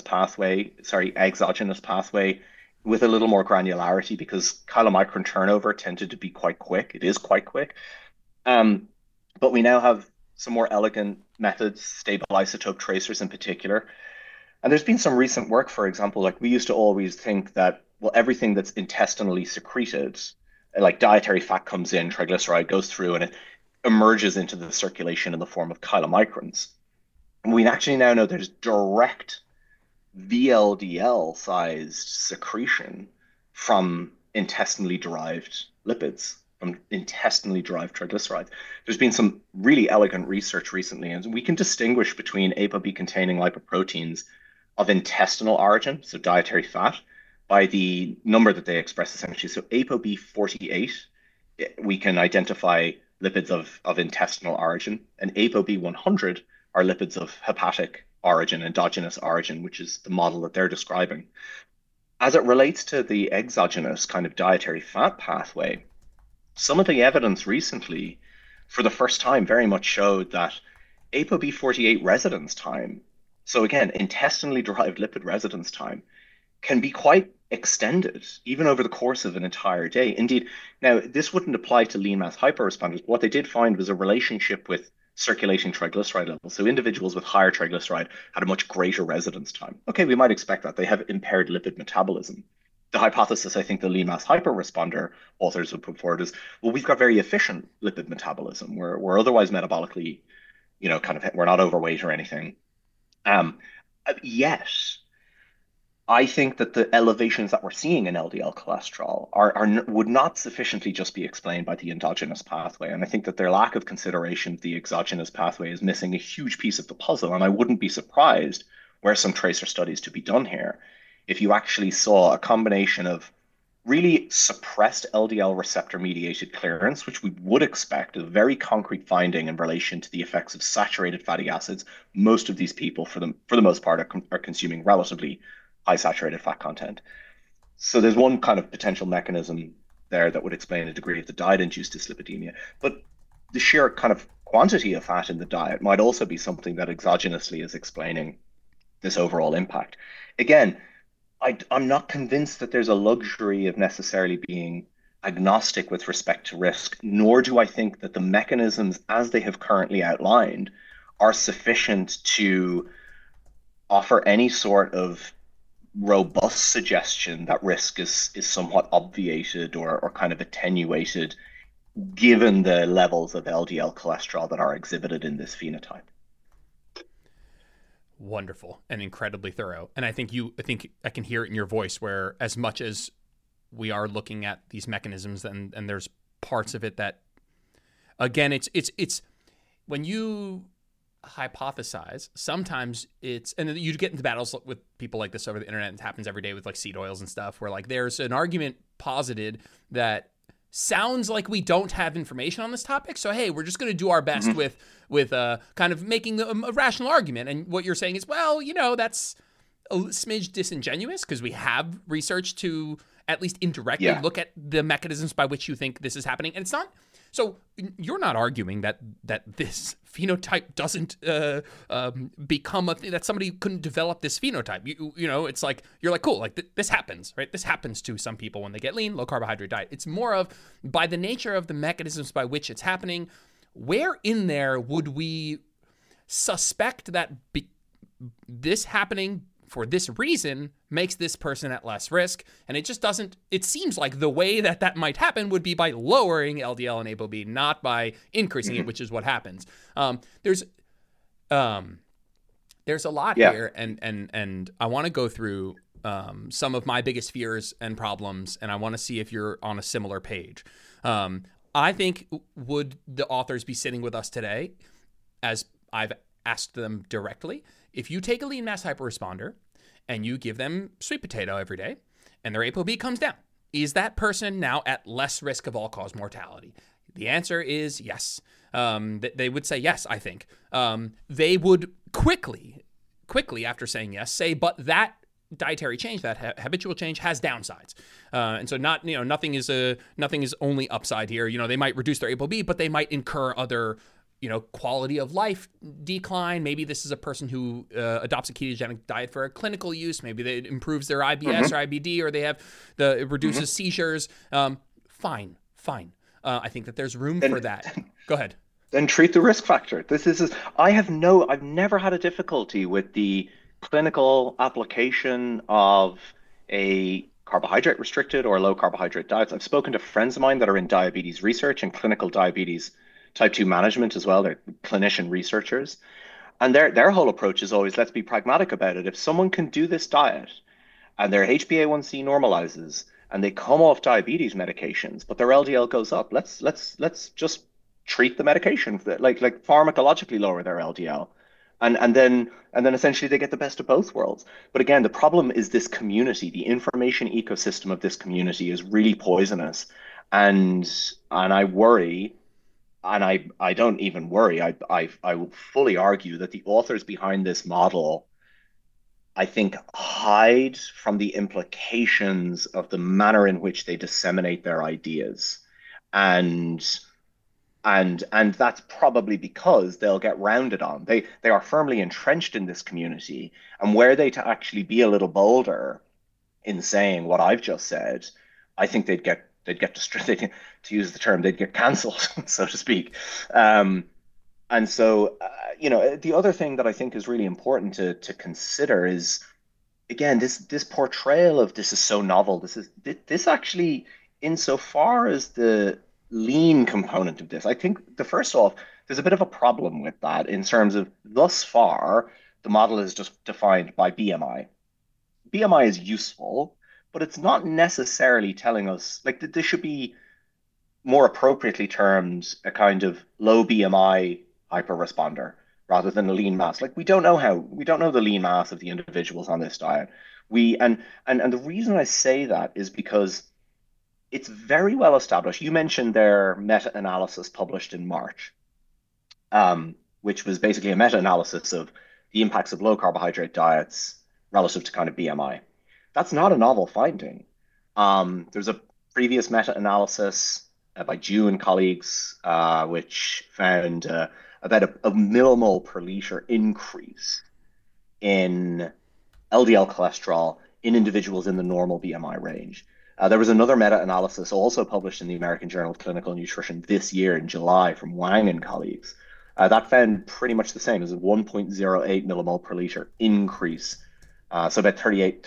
exogenous pathway with a little more granularity because chylomicron turnover tended to be quite quick. It is quite quick. Um, but we now have some more elegant methods, stable isotope tracers in particular. And there's been some recent work, for example, like we used to always think that, well, everything that's intestinally secreted, like dietary fat comes in, triglyceride goes through, and it emerges into the circulation in the form of chylomicrons. And we actually now know there's direct VLDL sized secretion from intestinally derived lipids, from intestinally derived triglycerides. There's been some really elegant research recently, and we can distinguish between ApoB containing lipoproteins of intestinal origin, so dietary fat, by the number that they express essentially. So ApoB 48, we can identify lipids of intestinal origin, and ApoB 100 are lipids of hepatic origin, endogenous origin, which is the model that they're describing. As it relates to the exogenous kind of dietary fat pathway, some of the evidence recently, for the first time, very much showed that ApoB48 residence time, so again, intestinally derived lipid residence time, can be quite extended, even over the course of an entire day. Indeed, now this wouldn't apply to lean mass hyperresponders, but what they did find was a relationship with circulating triglyceride levels. So individuals with higher triglyceride had a much greater residence time. Okay, we might expect that. They have impaired lipid metabolism. The hypothesis I think the lean mass hyperresponder authors would put forward is, well, we've got very efficient lipid metabolism. We're otherwise metabolically, we're not overweight or anything. Yes, I think that the elevations that we're seeing in LDL cholesterol would not sufficiently just be explained by the endogenous pathway. And I think that their lack of consideration of the exogenous pathway is missing a huge piece of the puzzle. And I wouldn't be surprised, were some tracer studies to be done here, if you actually saw a combination of really suppressed LDL receptor mediated clearance, which we would expect, a very concrete finding in relation to the effects of saturated fatty acids. Most of these people, for the most part, are consuming relatively high saturated fat content. So there's one kind of potential mechanism there that would explain a degree of the diet-induced dyslipidemia. But the sheer kind of quantity of fat in the diet might also be something that exogenously is explaining this overall impact. Again, I'm not convinced that there's a luxury of necessarily being agnostic with respect to risk, nor do I think that the mechanisms as they have currently outlined are sufficient to offer any sort of robust suggestion that risk is somewhat obviated or kind of attenuated given the levels of LDL cholesterol that are exhibited in this phenotype. Wonderful and incredibly thorough. And I think I can hear it in your voice where as much as we are looking at these mechanisms and there's parts of it that, again, it's when you hypothesize, sometimes and you get into battles with people like this over the internet. It happens every day with like seed oils and stuff where like there's an argument posited that sounds like we don't have information on this topic. So, hey, we're just going to do our best with kind of making a rational argument. And what you're saying is, well, that's a smidge disingenuous because we have research to at least indirectly look at the mechanisms by which you think this is happening. And it's not. So you're not arguing that this phenotype doesn't become a thing, that somebody couldn't develop this phenotype. It's like you're like, cool, like this happens, right? This happens to some people when they get lean, low carbohydrate diet. It's more of by the nature of the mechanisms by which it's happening. Where in there would we suspect that this happening for this reason makes this person at less risk? And it just doesn't, it seems like the way that might happen would be by lowering LDL and ApoB, not by increasing it, which is what happens. There's a lot here, and I want to go through some of my biggest fears and problems, and I want to see if you're on a similar page. I think, would the authors be sitting with us today, as I've asked them directly, if you take a lean mass hyperresponder and you give them sweet potato every day and their ApoB comes down, is that person now at less risk of all-cause mortality? The answer is yes. They would say yes, I think. They would quickly after saying yes, say, but that dietary change, that habitual change, has downsides, and so nothing is only upside here. They might reduce their ApoB, but they might incur other quality of life decline. Maybe this is a person who adopts a ketogenic diet for a clinical use. Maybe it improves their IBS or IBD, or it reduces seizures. Fine. I think that there's room for that. Go ahead. Then treat the risk factor. I've never had a difficulty with the clinical application of a carbohydrate restricted or low carbohydrate diets. I've spoken to friends of mine that are in diabetes research and clinical diabetes type 2 management as well. They're clinician researchers. And their whole approach is always, let's be pragmatic about it. If someone can do this diet and their HbA1c normalizes and they come off diabetes medications, but their LDL goes up, let's just treat the medication, like pharmacologically lower their LDL. And then essentially they get the best of both worlds. But again, the problem is this community, the information ecosystem of this community is really poisonous. And I worry, and I don't even worry, I will fully argue that the authors behind this model, I think, hide from the implications of the manner in which they disseminate their ideas. And that's probably because they'll get rounded on. They are firmly entrenched in this community, and were they to actually be a little bolder in saying what I've just said, I think they'd get destroyed. To use the term, they'd get cancelled, so to speak. And so, the other thing that I think is really important to consider is, again, this portrayal of this is so novel. This actually, insofar as the lean component of this, I think first off, there's a bit of a problem with that in terms of thus far, the model is just defined by BMI. BMI is useful, but it's not necessarily telling us, like, that this should be more appropriately termed a kind of low BMI hyper-responder rather than a lean mass. Like, we don't know the lean mass of the individuals on this diet. And the reason I say that is because it's very well established. You mentioned their meta-analysis published in March, which was basically a meta-analysis of the impacts of low carbohydrate diets relative to kind of BMI. That's not a novel finding. There's a previous meta-analysis by Ju and colleagues, which found about a millimole per liter increase in LDL cholesterol in individuals in the normal BMI range. There was another meta-analysis also published in the American Journal of Clinical Nutrition this year in July from Wang and colleagues. That found pretty much the same as a 1.08 millimole per liter increase. So about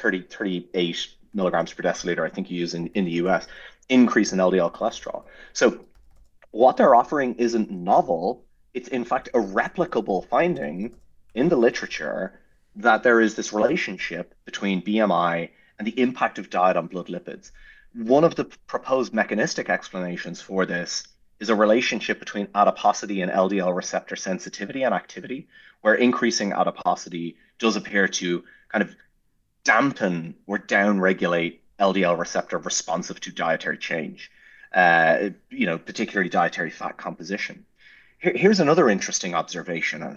38 milligrams per deciliter, I think you use in the US, increase in LDL cholesterol. So what they're offering isn't novel. It's in fact a replicable finding in the literature that there is this relationship between BMI and the impact of diet on blood lipids. One of the proposed mechanistic explanations for this is a relationship between adiposity and LDL receptor sensitivity and activity, where increasing adiposity does appear to kind of dampen or downregulate LDL receptor responsive to dietary change, particularly dietary fat composition. Here's another interesting observation.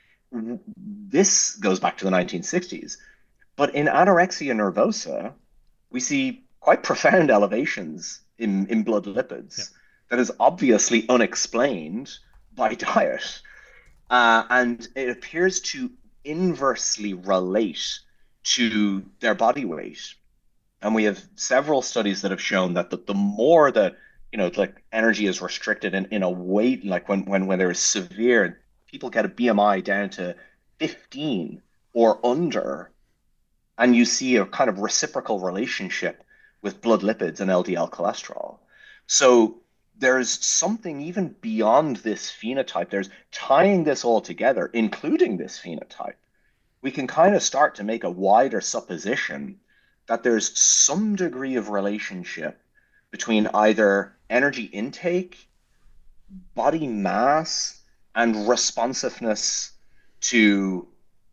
This goes back to the 1960s, but in anorexia nervosa, we see quite profound elevations in blood lipids that is obviously unexplained by diet. And it appears to inversely relate to their body weight. And we have several studies that have shown that the more that, like energy is restricted in a weight, like when there is severe, people get a BMI down to 15 or under, and you see a kind of reciprocal relationship with blood lipids and LDL cholesterol. So there's something even beyond this phenotype. There's tying this all together, including this phenotype. We can kind of start to make a wider supposition that there's some degree of relationship between either energy intake, body mass, and responsiveness to,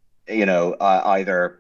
either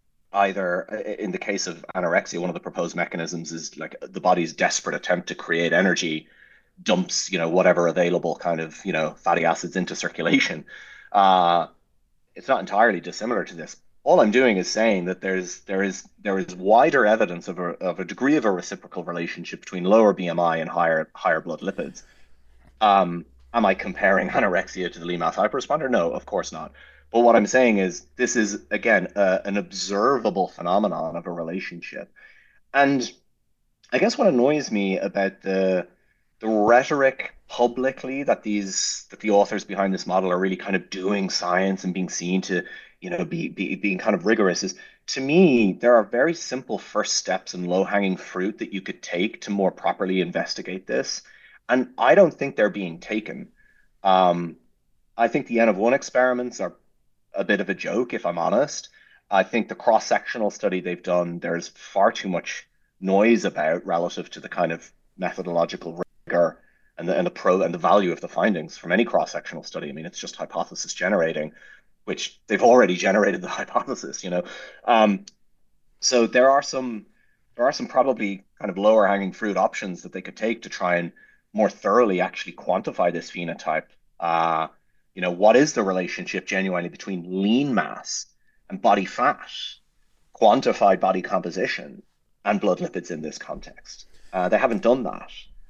in the case of anorexia, one of the proposed mechanisms is like the body's desperate attempt to create energy dumps, whatever available kind of, fatty acids into circulation. Uh, it's not entirely dissimilar to this. All I'm doing is saying that there is wider evidence of a degree of a reciprocal relationship between lower BMI and higher blood lipids. Am I comparing anorexia to the lean mass hyperresponder? No, of course not. But what I'm saying is this is again an observable phenomenon of a relationship. And I guess what annoys me about the rhetoric publicly that the authors behind this model are really kind of doing science and being seen to, be being kind of rigorous is, to me, there are very simple first steps and low-hanging fruit that you could take to more properly investigate this. And I don't think they're being taken. Um, I think the N of one experiments are a bit of a joke, if I'm honest. I think the cross-sectional study they've done, there's far too much noise about relative to the kind of methodological rigor and the value of the findings from any cross-sectional study. I mean, it's just hypothesis generating, which they've already generated the hypothesis. Um, so there are some probably kind of lower hanging fruit options that they could take to try and more thoroughly actually quantify this phenotype. Uh, what is the relationship genuinely between lean mass and body fat, quantified body composition, and blood lipids in this context? They haven't done that.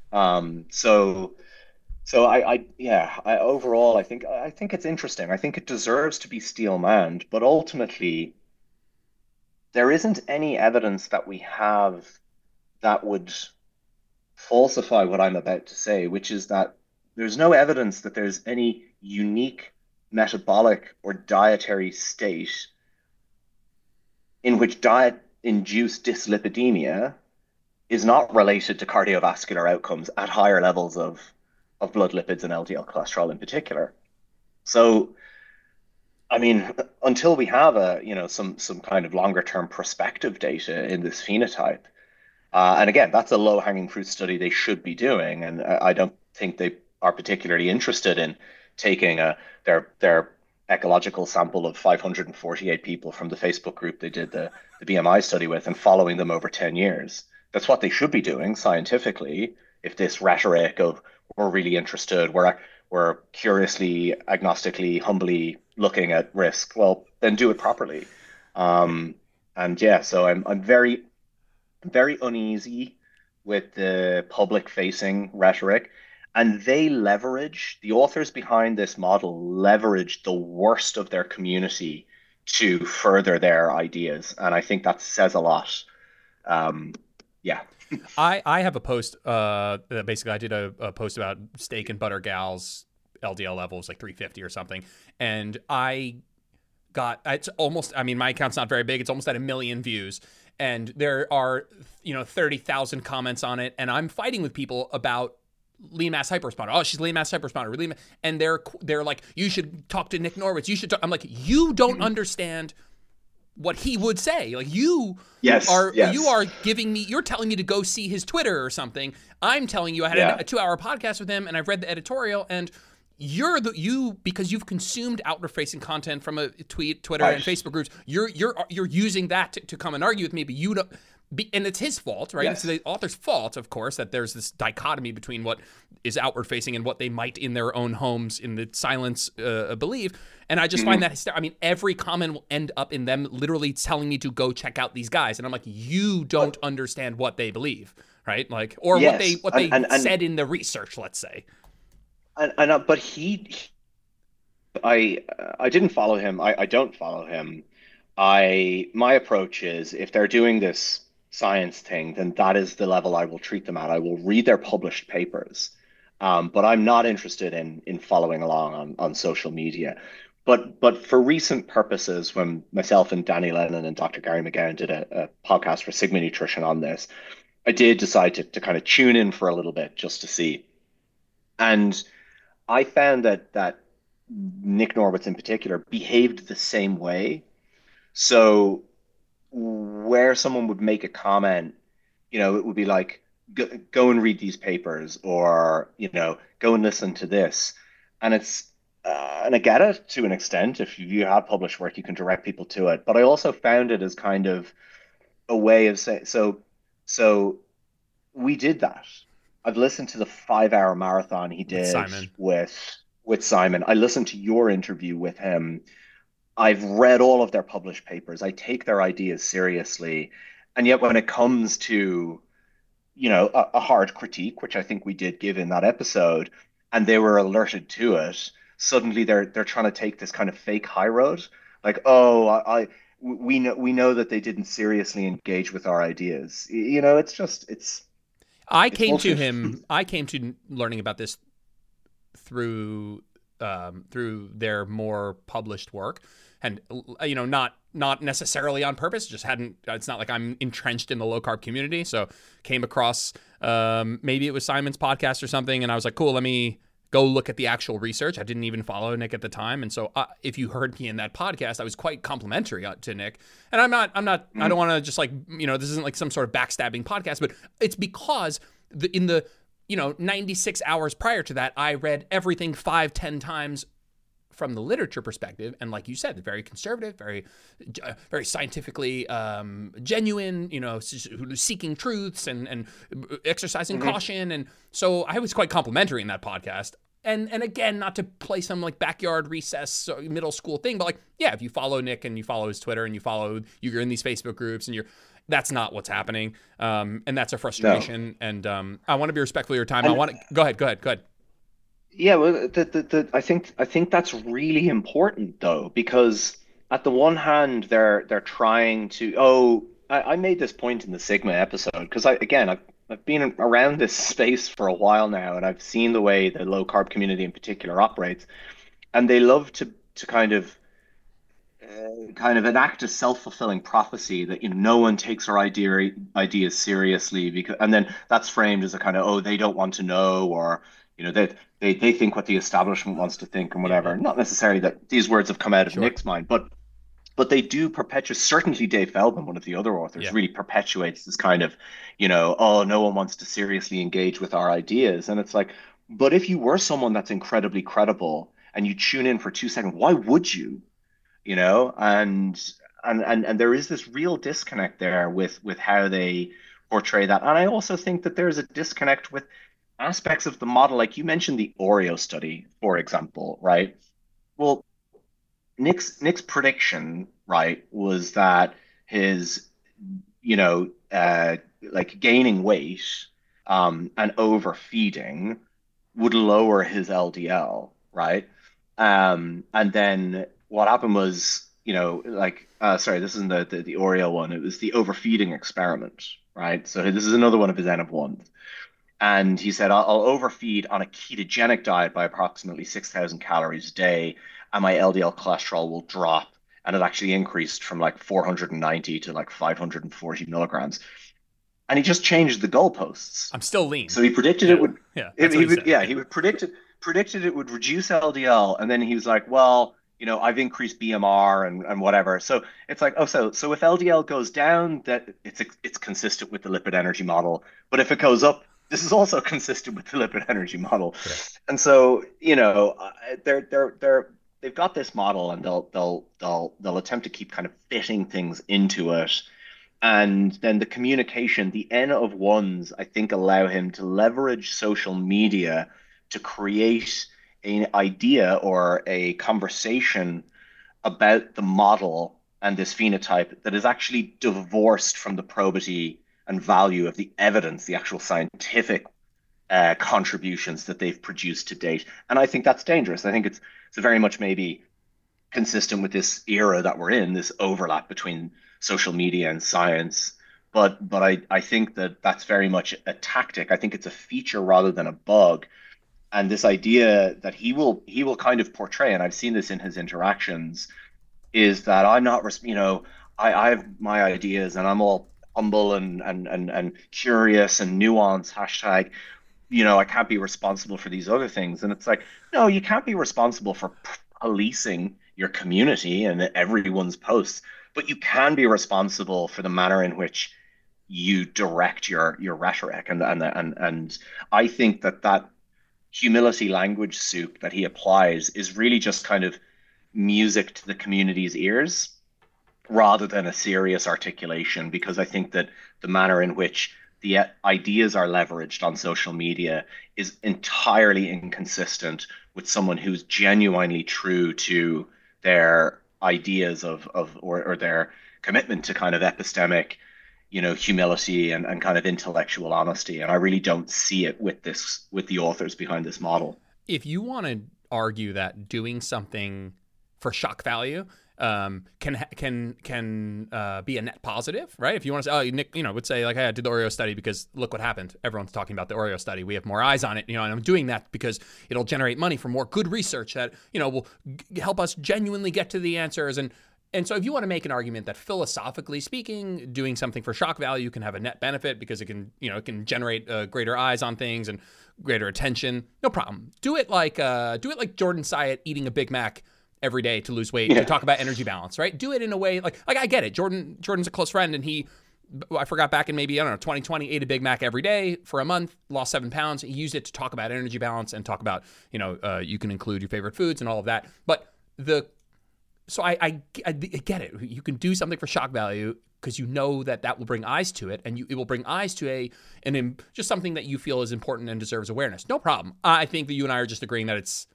So yeah, overall, I think it's interesting. I think it deserves to be steel manned, but ultimately, there isn't any evidence that we have that would falsify what I'm about to say, which is that there's no evidence that there's any unique metabolic or dietary state in which diet-induced dyslipidemia is not related to cardiovascular outcomes at higher levels of blood lipids and LDL cholesterol in particular. So, I mean, until we have some kind of longer term prospective data in this phenotype, and again, that's a low hanging fruit study they should be doing, and I don't think they are particularly interested in taking their ecological sample of 548 people from the Facebook group they did the BMI study with and following them over 10 years. That's what they should be doing scientifically. If this rhetoric of we're really interested, we're curiously, agnostically, humbly looking at risk, well, then do it properly. Um, and yeah, so I'm very uneasy with the public facing rhetoric. And the authors behind this model leverage the worst of their community to further their ideas. And I think that says a lot. Um, yeah. I have a post that basically I did a post about steak and butter gals LDL levels like 350 or something, and I got it's almost, I mean, my account's not very big, it's almost at 1 million views, and there are 30,000 comments on it, and I'm fighting with people about lean mass hyperresponder. Oh, she's lean mass hyperresponder. And they're like, you should talk to Nick Norwitz. You should talk. I'm like, you don't understand what he would say. Like Yes. Yes. you are giving me, you're telling me to go see his Twitter or something. I'm telling you I had Yeah. a 2-hour podcast with him and I've read the editorial, and because you've consumed outward facing content from a Twitter Right. and Facebook groups, you're using that to come and argue with me, but you don't. And it's his fault, right? Yes. It's the author's fault, of course, that there's this dichotomy between what is outward facing and what they might in their own homes in the silence believe. And I just find that hysterical. I mean, every comment will end up in them literally telling me to go check out these guys, and I'm like, you don't understand what they believe, right? Like, or Yes. what they And said in the research, let's say. but I didn't follow him. I don't follow him. My approach is if they're doing this science thing, then that is the level I will treat them at. I will read their published papers, but I'm not interested in following along on social media. But for recent purposes, when myself and Danny Lennon and Dr. Gary McGowan did a podcast for Sigma Nutrition on this, I did decide to kind of tune in for a little bit just to see. And I found that Nick Norwitz in particular behaved the same way. So where someone would make a comment, it would be like, go and read these papers, or, go and listen to this. And and I get it to an extent. If you have published work, you can direct people to it. But I also found it as kind of a way of saying, so we did that. I've listened to the 5 hour marathon he with did Simon. with Simon. I listened to your interview with him. I've read all of their published papers. I take their ideas seriously. And yet when it comes to, a hard critique, which I think we did give in that episode, and they were alerted to it, suddenly they're trying to take this kind of fake high road. Like, oh, we know that they didn't seriously engage with our ideas. It's just it's bullshit. I came to learning about this through their more published work, and not necessarily on purpose. Just hadn't. It's not like I'm entrenched in the low carb community. So came across maybe it was Simon's podcast or something, and I was like, cool. Let me go look at the actual research. I didn't even follow Nick at the time, and so if you heard me in that podcast, I was quite complimentary to Nick. And I'm not. I don't want to just this isn't like some sort of backstabbing podcast, but it's because in the 96 hours prior to that, I read everything 5-10 times from the literature perspective, and like you said, very conservative, very scientifically genuine, seeking truths and exercising caution. And so I was quite complimentary in that podcast. And again, not to play some like backyard recess middle school thing, but if you follow Nick and you follow his Twitter and you're in these Facebook groups and that's not what's happening. And that's a frustration. No. And I want to be respectful of your time. Go ahead. Yeah, well, I think that's really important though, because at the one hand, they're trying to. Oh, I made this point in the Sigma episode because I've been around this space for a while now, and I've seen the way the low carb community in particular operates, and they love to kind of enact a self-fulfilling prophecy that no one takes our ideas seriously, and then that's framed as a kind of, oh, they don't want to know, or that they think what the establishment wants to think and whatever. Not necessarily that these words have come out of Nick's mind, but they do perpetuate. Certainly Dave Feldman, one of the other authors, really perpetuates this kind of, oh, no one wants to seriously engage with our ideas. And it's like, but if you were someone that's incredibly credible and you tune in for 2 seconds, why would you? And there is this real disconnect there with how they portray that. And I also think that there's a disconnect with aspects of the model, like you mentioned the Oreo study, for example, right? Well, Nick's prediction, right, was that his, like gaining weight and overfeeding would lower his LDL, right? And then what happened was, sorry, this isn't the Oreo one. It was the overfeeding experiment, right? So this is another one of his N of ones. And he said, I'll overfeed on a ketogenic diet by approximately 6,000 calories a day, and my LDL cholesterol will drop. And it actually increased from like 490 to like 540 milligrams. And he just changed the goalposts. I'm still lean. So he predicted it would. Yeah, he would predicted it would reduce LDL, and then he was like, well, I've increased BMR and whatever. So it's like, oh, so if LDL goes down, that it's consistent with the lipid energy model. But if it goes up, this is also consistent with the lipid energy model. Yeah. And so, they've got this model, and they'll attempt to keep kind of fitting things into it. And then the communication, the N of ones, I think, allow him to leverage social media to create an idea or a conversation about the model and this phenotype that is actually divorced from the probity and value of the evidence, the actual scientific contributions that they've produced to date. And I think that's dangerous. I think it's very much maybe consistent with this era that we're in, this overlap between social media and science. But I think that that's very much a tactic. I think it's a feature rather than a bug. And this idea that he will kind of portray, and I've seen this in his interactions, is that I'm not, I have my ideas and I'm all humble and curious and nuanced, hashtag, I can't be responsible for these other things. And it's like, no, you can't be responsible for policing your community and everyone's posts, but you can be responsible for the manner in which you direct your rhetoric. And I think that humility language soup that he applies is really just kind of music to the community's ears rather than a serious articulation, because I think that the manner in which ideas are leveraged on social media is entirely inconsistent with someone who's genuinely true to their ideas or their commitment to kind of epistemic, humility and kind of intellectual honesty. And I really don't see it with the authors behind this model. If you want to argue that doing something for shock value can be a net positive, right? If you want to say, oh, Nick, would say like, hey, I did the Oreo study because look what happened. Everyone's talking about the Oreo study. We have more eyes on it, and I'm doing that because it'll generate money for more good research that, will help us genuinely get to the answers. And so if you want to make an argument that philosophically speaking, doing something for shock value can have a net benefit because it can generate greater eyes on things and greater attention, no problem. Do it like Jordan Syatt eating a Big Mac every day to lose weight, to talk about energy balance, right? Do it in a way like I get it. Jordan's a close friend, and I forgot back in maybe, 2020, ate a Big Mac every day for a month, lost 7 pounds. He used it to talk about energy balance and talk about, you can include your favorite foods and all of that. But so I get it. You can do something for shock value because you know that will bring eyes to it, and it will bring eyes to just something that you feel is important and deserves awareness. No problem. I think that you and I are just agreeing that it's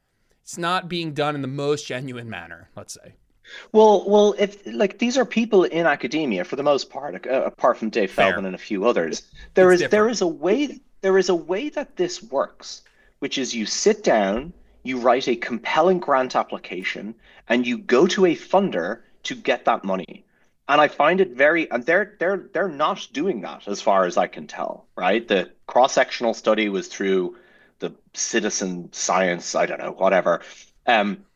not being done in the most genuine manner, let's say. Well, if like these are people in academia for the most part, apart from Dave Fair. Feldman and a few others, It's there different. is a way that this works, which is you sit down, you write a compelling grant application, and you go to a funder to get that money. And I find it and they're not doing that as far as I can tell, right? The cross-sectional study was through the citizen science, I don't know, whatever. Um,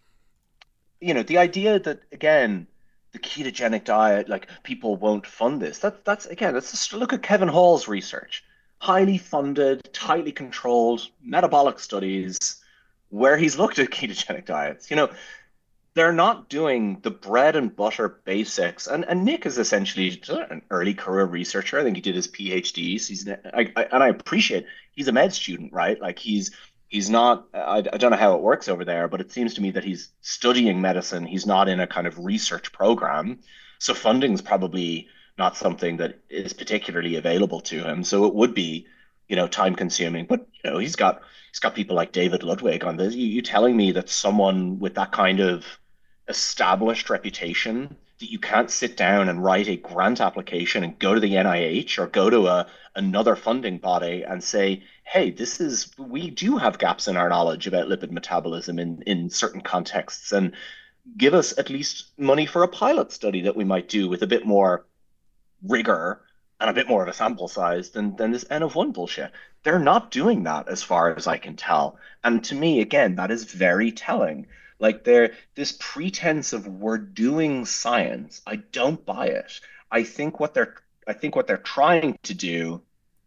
the idea that again, the ketogenic diet, like people won't fund this. That's again, let's just look at Kevin Hall's research. Highly funded, tightly controlled metabolic studies where he's looked at ketogenic diets. They're not doing the bread and butter basics. And Nick is essentially an early career researcher. I think he did his PhD. So and I appreciate he's a med student, right? Like he's not. I don't know how it works over there, but it seems to me that he's studying medicine. He's not in a kind of research program, so funding's probably not something that is particularly available to him. So it would be, time consuming. But he's got people like David Ludwig on this. You telling me that someone with that kind of established reputation that you can't sit down and write a grant application and go to the NIH or go to another funding body and say, hey, we do have gaps in our knowledge about lipid metabolism in certain contexts, and give us at least money for a pilot study that we might do with a bit more rigor and a bit more of a sample size than this N of one bullshit. They're not doing that as far as I can tell. And to me, again, that is very telling. Like this pretense of we're doing science, I don't buy it. I think what they're trying to do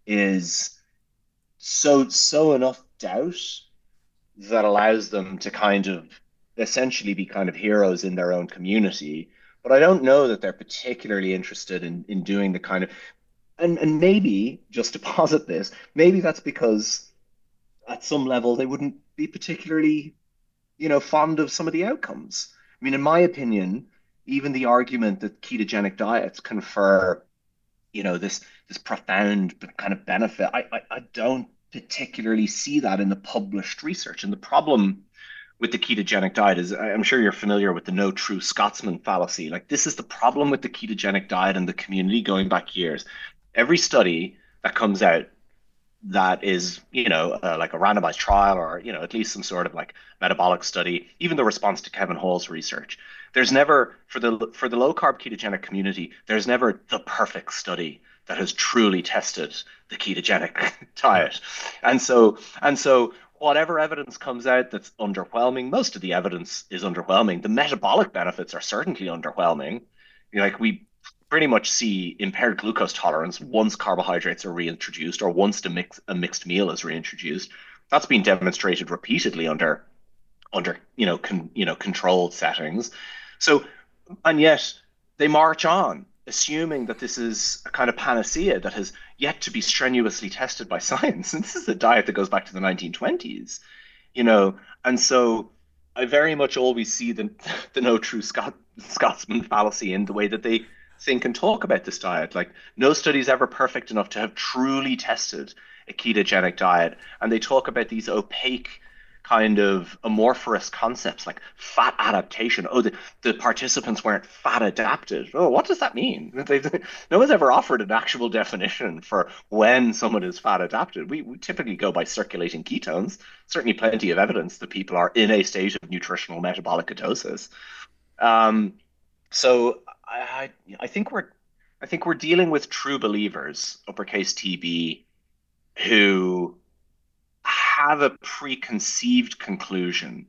is so enough doubt that allows them to kind of essentially be kind of heroes in their own community. But I don't know that they're particularly interested in doing the kind of and maybe just to posit this, maybe that's because at some level they wouldn't be particularly, fond of some of the outcomes. I mean, in my opinion, even the argument that ketogenic diets confer, this profound kind of benefit, I don't particularly see that in the published research. And the problem with the ketogenic diet is I'm sure you're familiar with the no true Scotsman fallacy. Like this is the problem with the ketogenic diet and the community going back years. Every study that comes out that is, like a randomized trial or, at least some sort of like metabolic study, even the response to Kevin Hall's research, there's never for the low carb ketogenic community, there's never the perfect study that has truly tested the ketogenic Yeah. diet. And so whatever evidence comes out that's underwhelming, most of the evidence is underwhelming. The metabolic benefits are certainly underwhelming. Like we pretty much see impaired glucose tolerance once carbohydrates are reintroduced or once a mixed meal is reintroduced. That's been demonstrated repeatedly under controlled settings. So, and yet they march on, assuming that this is a kind of panacea that has yet to be strenuously tested by science. And this is a diet that goes back to the 1920s, you know. And so I very much always see the no true Scotsman fallacy in the way that they think and talk about this diet. Like, no study is ever perfect enough to have truly tested a ketogenic diet. And they talk about these opaque, kind of amorphous concepts like fat adaptation. Oh, the participants weren't fat adapted. Oh, what does that mean? No one's ever offered an actual definition for when someone is fat adapted. We typically go by circulating ketones. Certainly plenty of evidence that people are in a state of nutritional metabolic ketosis. Um, so I think we're dealing with true believers, uppercase TB, who have a preconceived conclusion,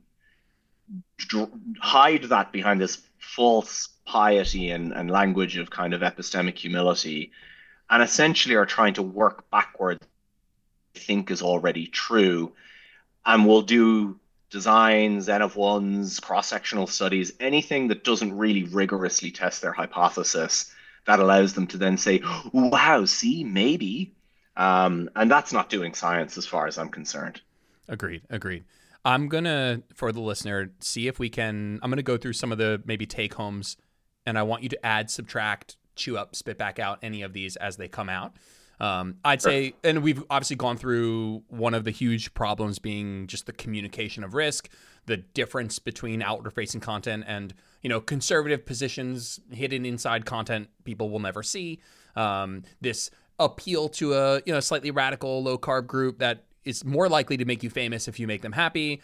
hide that behind this false piety and language of kind of epistemic humility, and essentially are trying to work backwards, think is already true, and will do designs, N of ones, cross-sectional studies, anything that doesn't really rigorously test their hypothesis that allows them to then say, wow, see, maybe. And that's not doing science as far as I'm concerned. Agreed. Agreed. I'm going to, for the listener, see if we can, I'm going to go through some of the maybe take homes, and I want you to add, subtract, chew up, spit back out any of these as they come out. I'd say, and we've obviously gone through one of the huge problems being just the communication of risk, the difference between outward-facing content and, conservative positions hidden inside content people will never see. This appeal to a, slightly radical, low-carb group that is more likely to make you famous if you make them happy.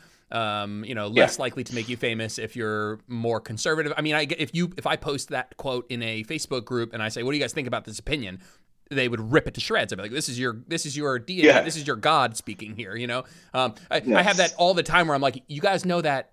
Less likely to make you famous if you're more conservative. I mean, if I post that quote in a Facebook group and I say, "What do you guys think about this opinion?" they would rip it to shreds. I'd be like, "This is your deity. Yeah. This is your God speaking here." I have that all the time where I'm like, "You guys know that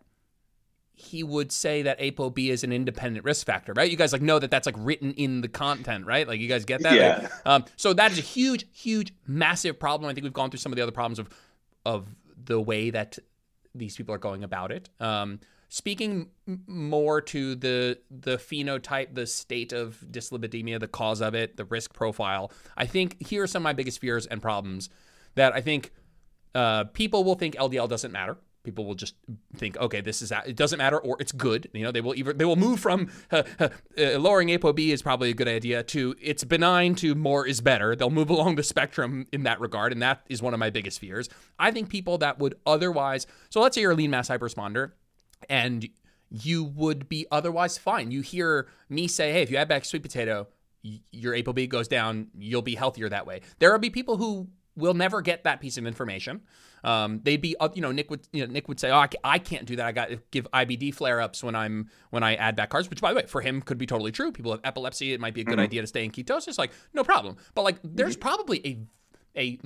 he would say that ApoB is an independent risk factor, right? You guys know that that's like written in the content, right? Like you guys get that? Yeah. So that is a huge, huge, massive problem. I think we've gone through some of the other problems of the way that these people are going about it. Speaking more to the phenotype, the state of dyslipidemia, the cause of it, the risk profile, I think here are some of my biggest fears and problems that I think people will think LDL doesn't matter. People will just think, okay, it doesn't matter, or it's good. They will move from lowering ApoB is probably a good idea to it's benign to more is better. They'll move along the spectrum in that regard, and that is one of my biggest fears. I think people that would otherwise, so let's say you're a lean mass hyperresponder, and you would be otherwise fine. You hear me say, hey, if you add back sweet potato, your ApoB goes down, you'll be healthier that way. There will be people who will never get that piece of information. They'd be, Nick would say, oh, I can't do that. I got to give IBD flare-ups when I add back carbs, which by the way, for him could be totally true. People have epilepsy. It might be a good idea to stay in ketosis. Like, no problem. But there's probably a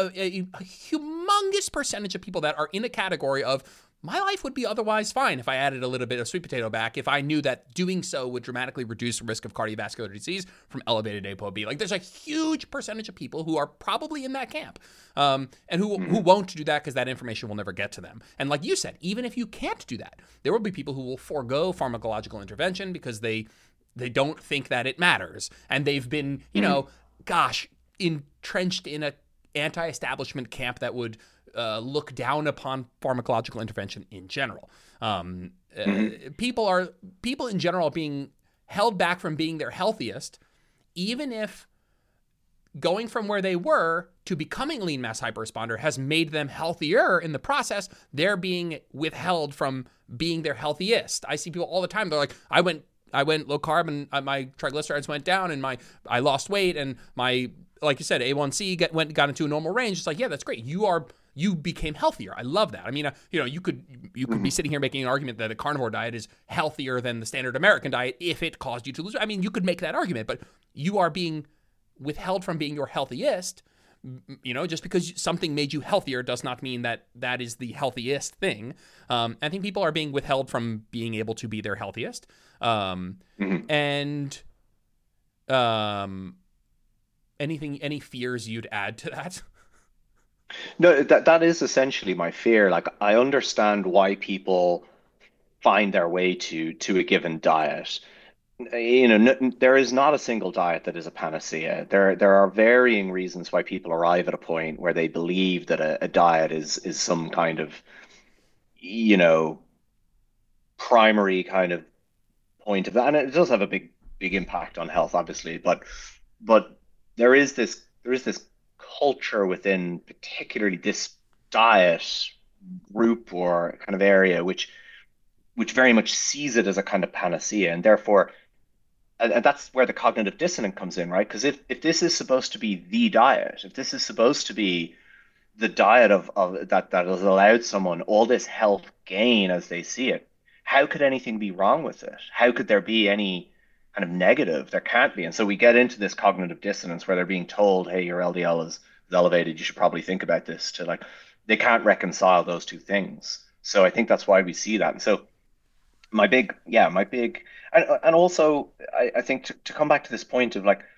humongous percentage of people that are in a category of, my life would be otherwise fine if I added a little bit of sweet potato back, if I knew that doing so would dramatically reduce the risk of cardiovascular disease from elevated ApoB. There's a huge percentage of people who are probably in that camp, and who won't do that because that information will never get to them. And like you said, even if you can't do that, there will be people who will forego pharmacological intervention because they don't think that it matters. And they've been, entrenched in a anti-establishment camp that would look down upon pharmacological intervention in general. People in general are being held back from being their healthiest, even if going from where they were to becoming lean mass hyperresponder has made them healthier in the process. They're being withheld from being their healthiest. I see people all the time. They're like, I went low carb and my triglycerides went down and I lost weight and my, like you said, A1C got into a normal range. It's like, yeah, that's great. You became healthier. I love that. I mean, you could be sitting here making an argument that a carnivore diet is healthier than the standard American diet if it caused you to lose. I mean, you could make that argument, but you are being withheld from being your healthiest. Just because something made you healthier does not mean that is the healthiest thing. I think people are being withheld from being able to be their healthiest. And any fears you'd add to that? No, that is essentially my fear. Like, I understand why people find their way to a given diet. There is not a single diet that is a panacea. There are varying reasons why people arrive at a point where they believe that a diet is some kind of, primary kind of point of that. And it does have a big big impact on health, obviously, but there is this culture within particularly this diet group or kind of area which very much sees it as a kind of panacea, and therefore, and that's where the cognitive dissonance comes in, right? Because if this is supposed to be the diet, if this is supposed to be the diet of that has allowed someone all this health gain as they see it, how could anything be wrong with it? How could there be any kind of negative? There can't be. And so we get into this cognitive dissonance where they're being told, hey, your LDL is elevated. You should probably think about this to like, they can't reconcile those two things. So I think that's why we see that. And so and also I think to come back to this point of like,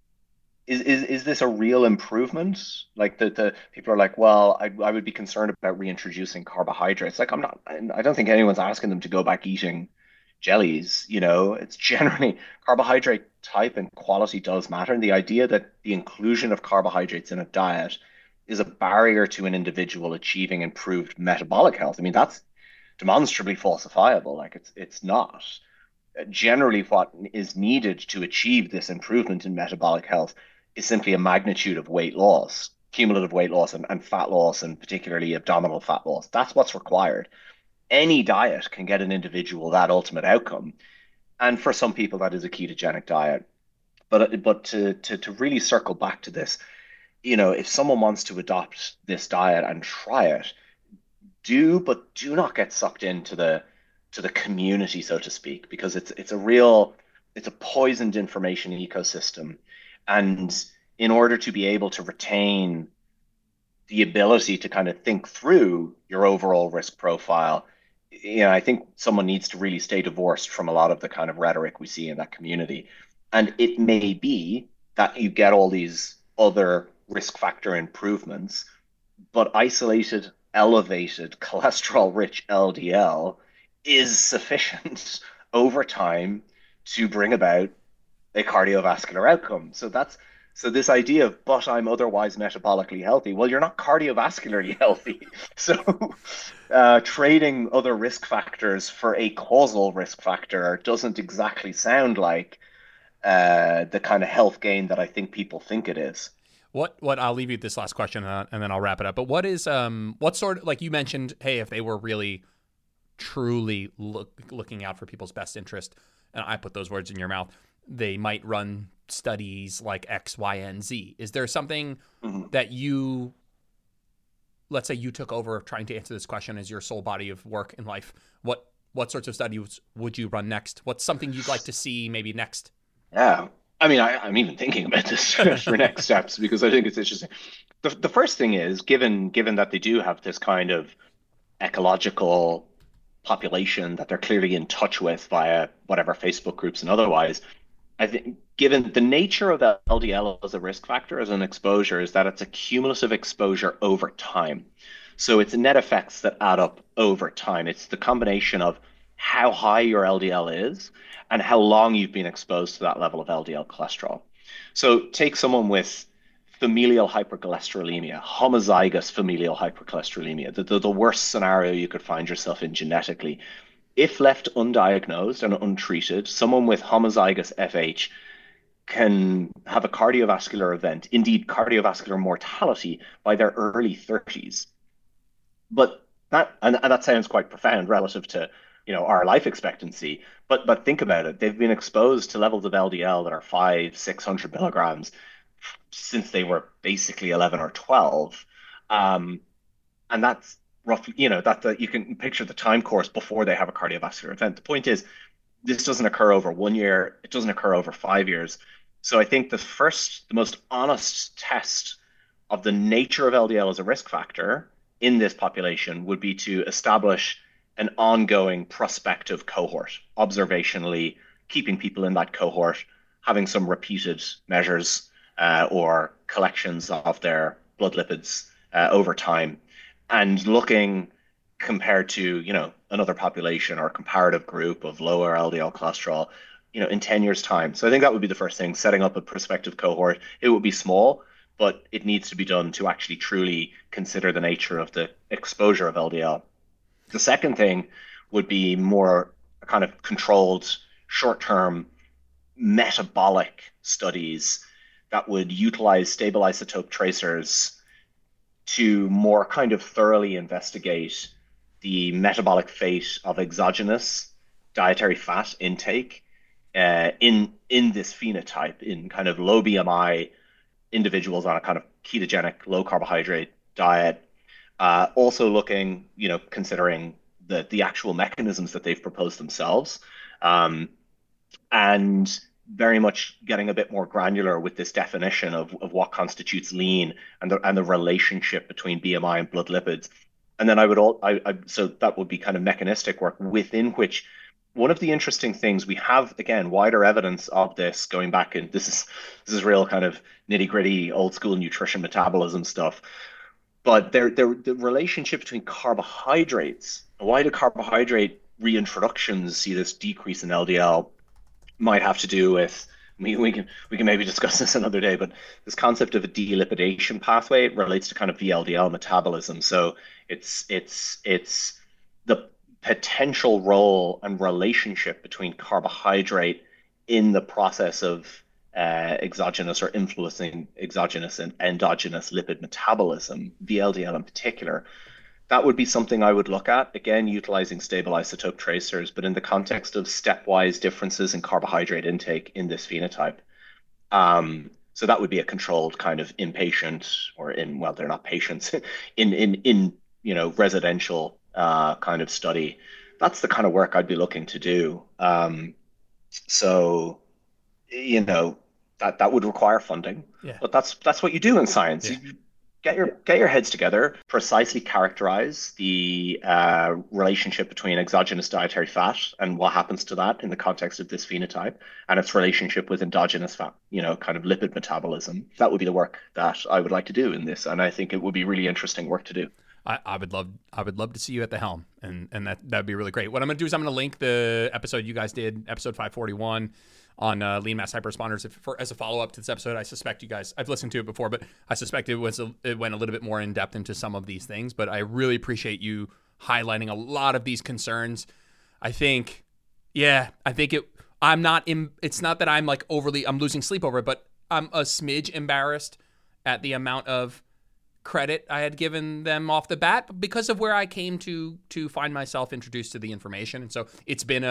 is this a real improvement? Like the people are like, well, I would be concerned about reintroducing carbohydrates. Like I don't think anyone's asking them to go back eating jellies. It's generally carbohydrate type and quality does matter. And the idea that the inclusion of carbohydrates in a diet is a barrier to an individual achieving improved metabolic health. I mean, that's demonstrably falsifiable. Like it's not. Generally, what is needed to achieve this improvement in metabolic health is simply a magnitude of weight loss, cumulative weight loss, and fat loss, and particularly abdominal fat loss. That's what's required. Any diet can get an individual that ultimate outcome. And for some people, that is a ketogenic diet. But to really circle back to this, if someone wants to adopt this diet and try it, do not get sucked into the community, so to speak, because it's a poisoned information ecosystem. And in order to be able to retain the ability to kind of think through your overall risk profile, I think someone needs to really stay divorced from a lot of the kind of rhetoric we see in that community. And it may be that you get all these other risk factor improvements, but isolated, elevated cholesterol rich LDL is sufficient over time to bring about a cardiovascular outcome. So this idea of, but I'm otherwise metabolically healthy. Well, you're not cardiovascularly healthy. So trading other risk factors for a causal risk factor doesn't exactly sound like the kind of health gain that I think people think it is. What I'll leave you with this last question and then I'll wrap it up. But what sort of, like you mentioned, hey, if they were really truly looking out for people's best interest, and I put those words in your mouth, they might run studies like X, Y, and Z. Is there something that let's say you took over trying to answer this question as your sole body of work in life? What sorts of studies would you run next? What's something you'd like to see maybe next? Yeah. I mean, I'm even thinking about this for next steps because I think it's interesting. The first thing is, given that they do have this kind of ecological population that they're clearly in touch with via whatever Facebook groups and otherwise, I think given the nature of LDL as a risk factor, as an exposure, is that it's a cumulative exposure over time. So it's net effects that add up over time. It's the combination of how high your LDL is and how long you've been exposed to that level of LDL cholesterol. So take someone with familial hypercholesterolemia, homozygous familial hypercholesterolemia, the worst scenario you could find yourself in genetically. If left undiagnosed and untreated, someone with homozygous FH can have a cardiovascular event, indeed cardiovascular mortality, by their early 30s. But that sounds quite profound relative to our life expectancy. But think about it. They've been exposed to levels of LDL that are 500-600 milligrams since they were basically 11 or 12. And that's roughly, that you can picture the time course before they have a cardiovascular event. The point is, this doesn't occur over 1 year. It doesn't occur over 5 years. So I think the most honest test of the nature of LDL as a risk factor in this population would be to establish an ongoing prospective cohort, observationally keeping people in that cohort, having some repeated measures or collections of their blood lipids over time, and looking compared to another population or comparative group of lower LDL cholesterol, in 10 years' time. So I think that would be the first thing, setting up a prospective cohort. It would be small, but it needs to be done to actually truly consider the nature of the exposure of LDL. The second thing would be more kind of controlled, short-term metabolic studies that would utilize stable isotope tracers to more kind of thoroughly investigate the metabolic fate of exogenous dietary fat intake in this phenotype in kind of low BMI individuals on a kind of ketogenic, low carbohydrate diet. Also looking, considering the actual mechanisms that they've proposed themselves, and very much getting a bit more granular with this definition of what constitutes lean and the relationship between BMI and blood lipids. And then so that would be kind of mechanistic work within which one of the interesting things we have, again, wider evidence of this going back, and this is real kind of nitty gritty old school nutrition metabolism stuff. But the relationship between carbohydrates, why do carbohydrate reintroductions see this decrease in LDL, might have to do with, we can maybe discuss this another day, but this concept of a delipidation pathway, it relates to kind of VLDL metabolism. So it's the potential role and relationship between carbohydrate in the process of exogenous or influencing exogenous and endogenous lipid metabolism, VLDL in particular. That would be something I would look at, again, utilizing stable isotope tracers, but in the context of stepwise differences in carbohydrate intake in this phenotype. So that would be a controlled kind of inpatient or well, they're not patients, in residential kind of study. That's the kind of work I'd be looking to do. So, that would require funding, but that's what you do in science. Yeah. You get your heads together, precisely characterize the relationship between exogenous dietary fat and what happens to that in the context of this phenotype and its relationship with endogenous fat, kind of lipid metabolism. That would be the work that I would like to do in this, and I think it would be really interesting work to do. I would love to see you at the helm, and that'd be really great. What I'm going to do is I'm going to link the episode you guys did, episode 541, on lean mass hyperresponders as a follow-up to this episode. I suspect you guys, I've listened to it before, but I suspect it went a little bit more in depth into some of these things. But I really appreciate you highlighting a lot of these concerns. It's not that I'm like I'm losing sleep over it, but I'm a smidge embarrassed at the amount of credit I had given them off the bat because of where I came to find myself introduced to the information. And so it's been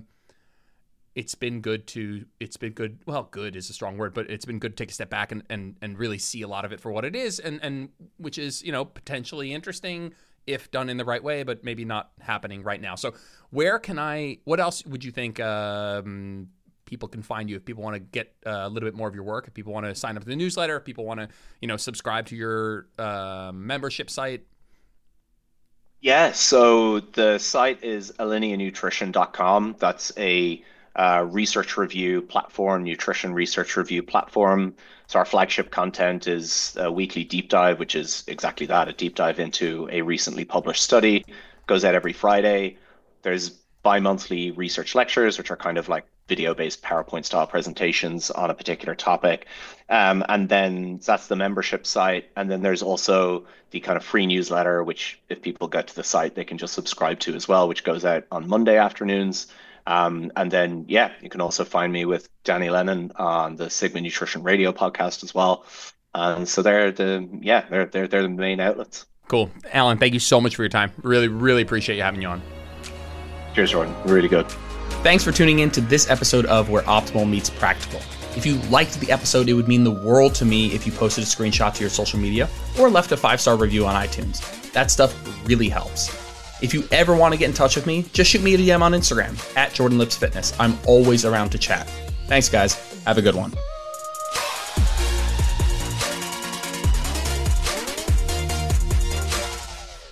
good. Well, good is a strong word, but it's been good to take a step back and really see a lot of it for what it is, and which is, potentially interesting if done in the right way, but maybe not happening right now. So what else would you think people can find you if people want to get a little bit more of your work, if people want to sign up to the newsletter, if people want to, subscribe to your membership site? Yeah, so the site is alineanutrition.com. That's a research review platform, nutrition research review platform. So our flagship content is a weekly deep dive, which is exactly that, a deep dive into a recently published study. Goes out every Friday. There's bi-monthly research lectures, which are kind of like video-based PowerPoint style presentations on a particular topic. And then that's the membership site. And then there's also the kind of free newsletter, which if people get to the site, they can just subscribe to as well, which goes out on Monday afternoons. And then, you can also find me with Danny Lennon on the Sigma Nutrition Radio podcast as well. So they're the main outlets. Cool. Alan, thank you so much for your time. Really, really appreciate you having you on. Cheers, Jordan. Really good. Thanks for tuning in to this episode of Where Optimal Meets Practical. If you liked the episode, it would mean the world to me if you posted a screenshot to your social media or left a 5-star review on iTunes. That stuff really helps. If you ever want to get in touch with me, just shoot me a DM on Instagram @JordanLipsFitness. I'm always around to chat. Thanks, guys. Have a good one.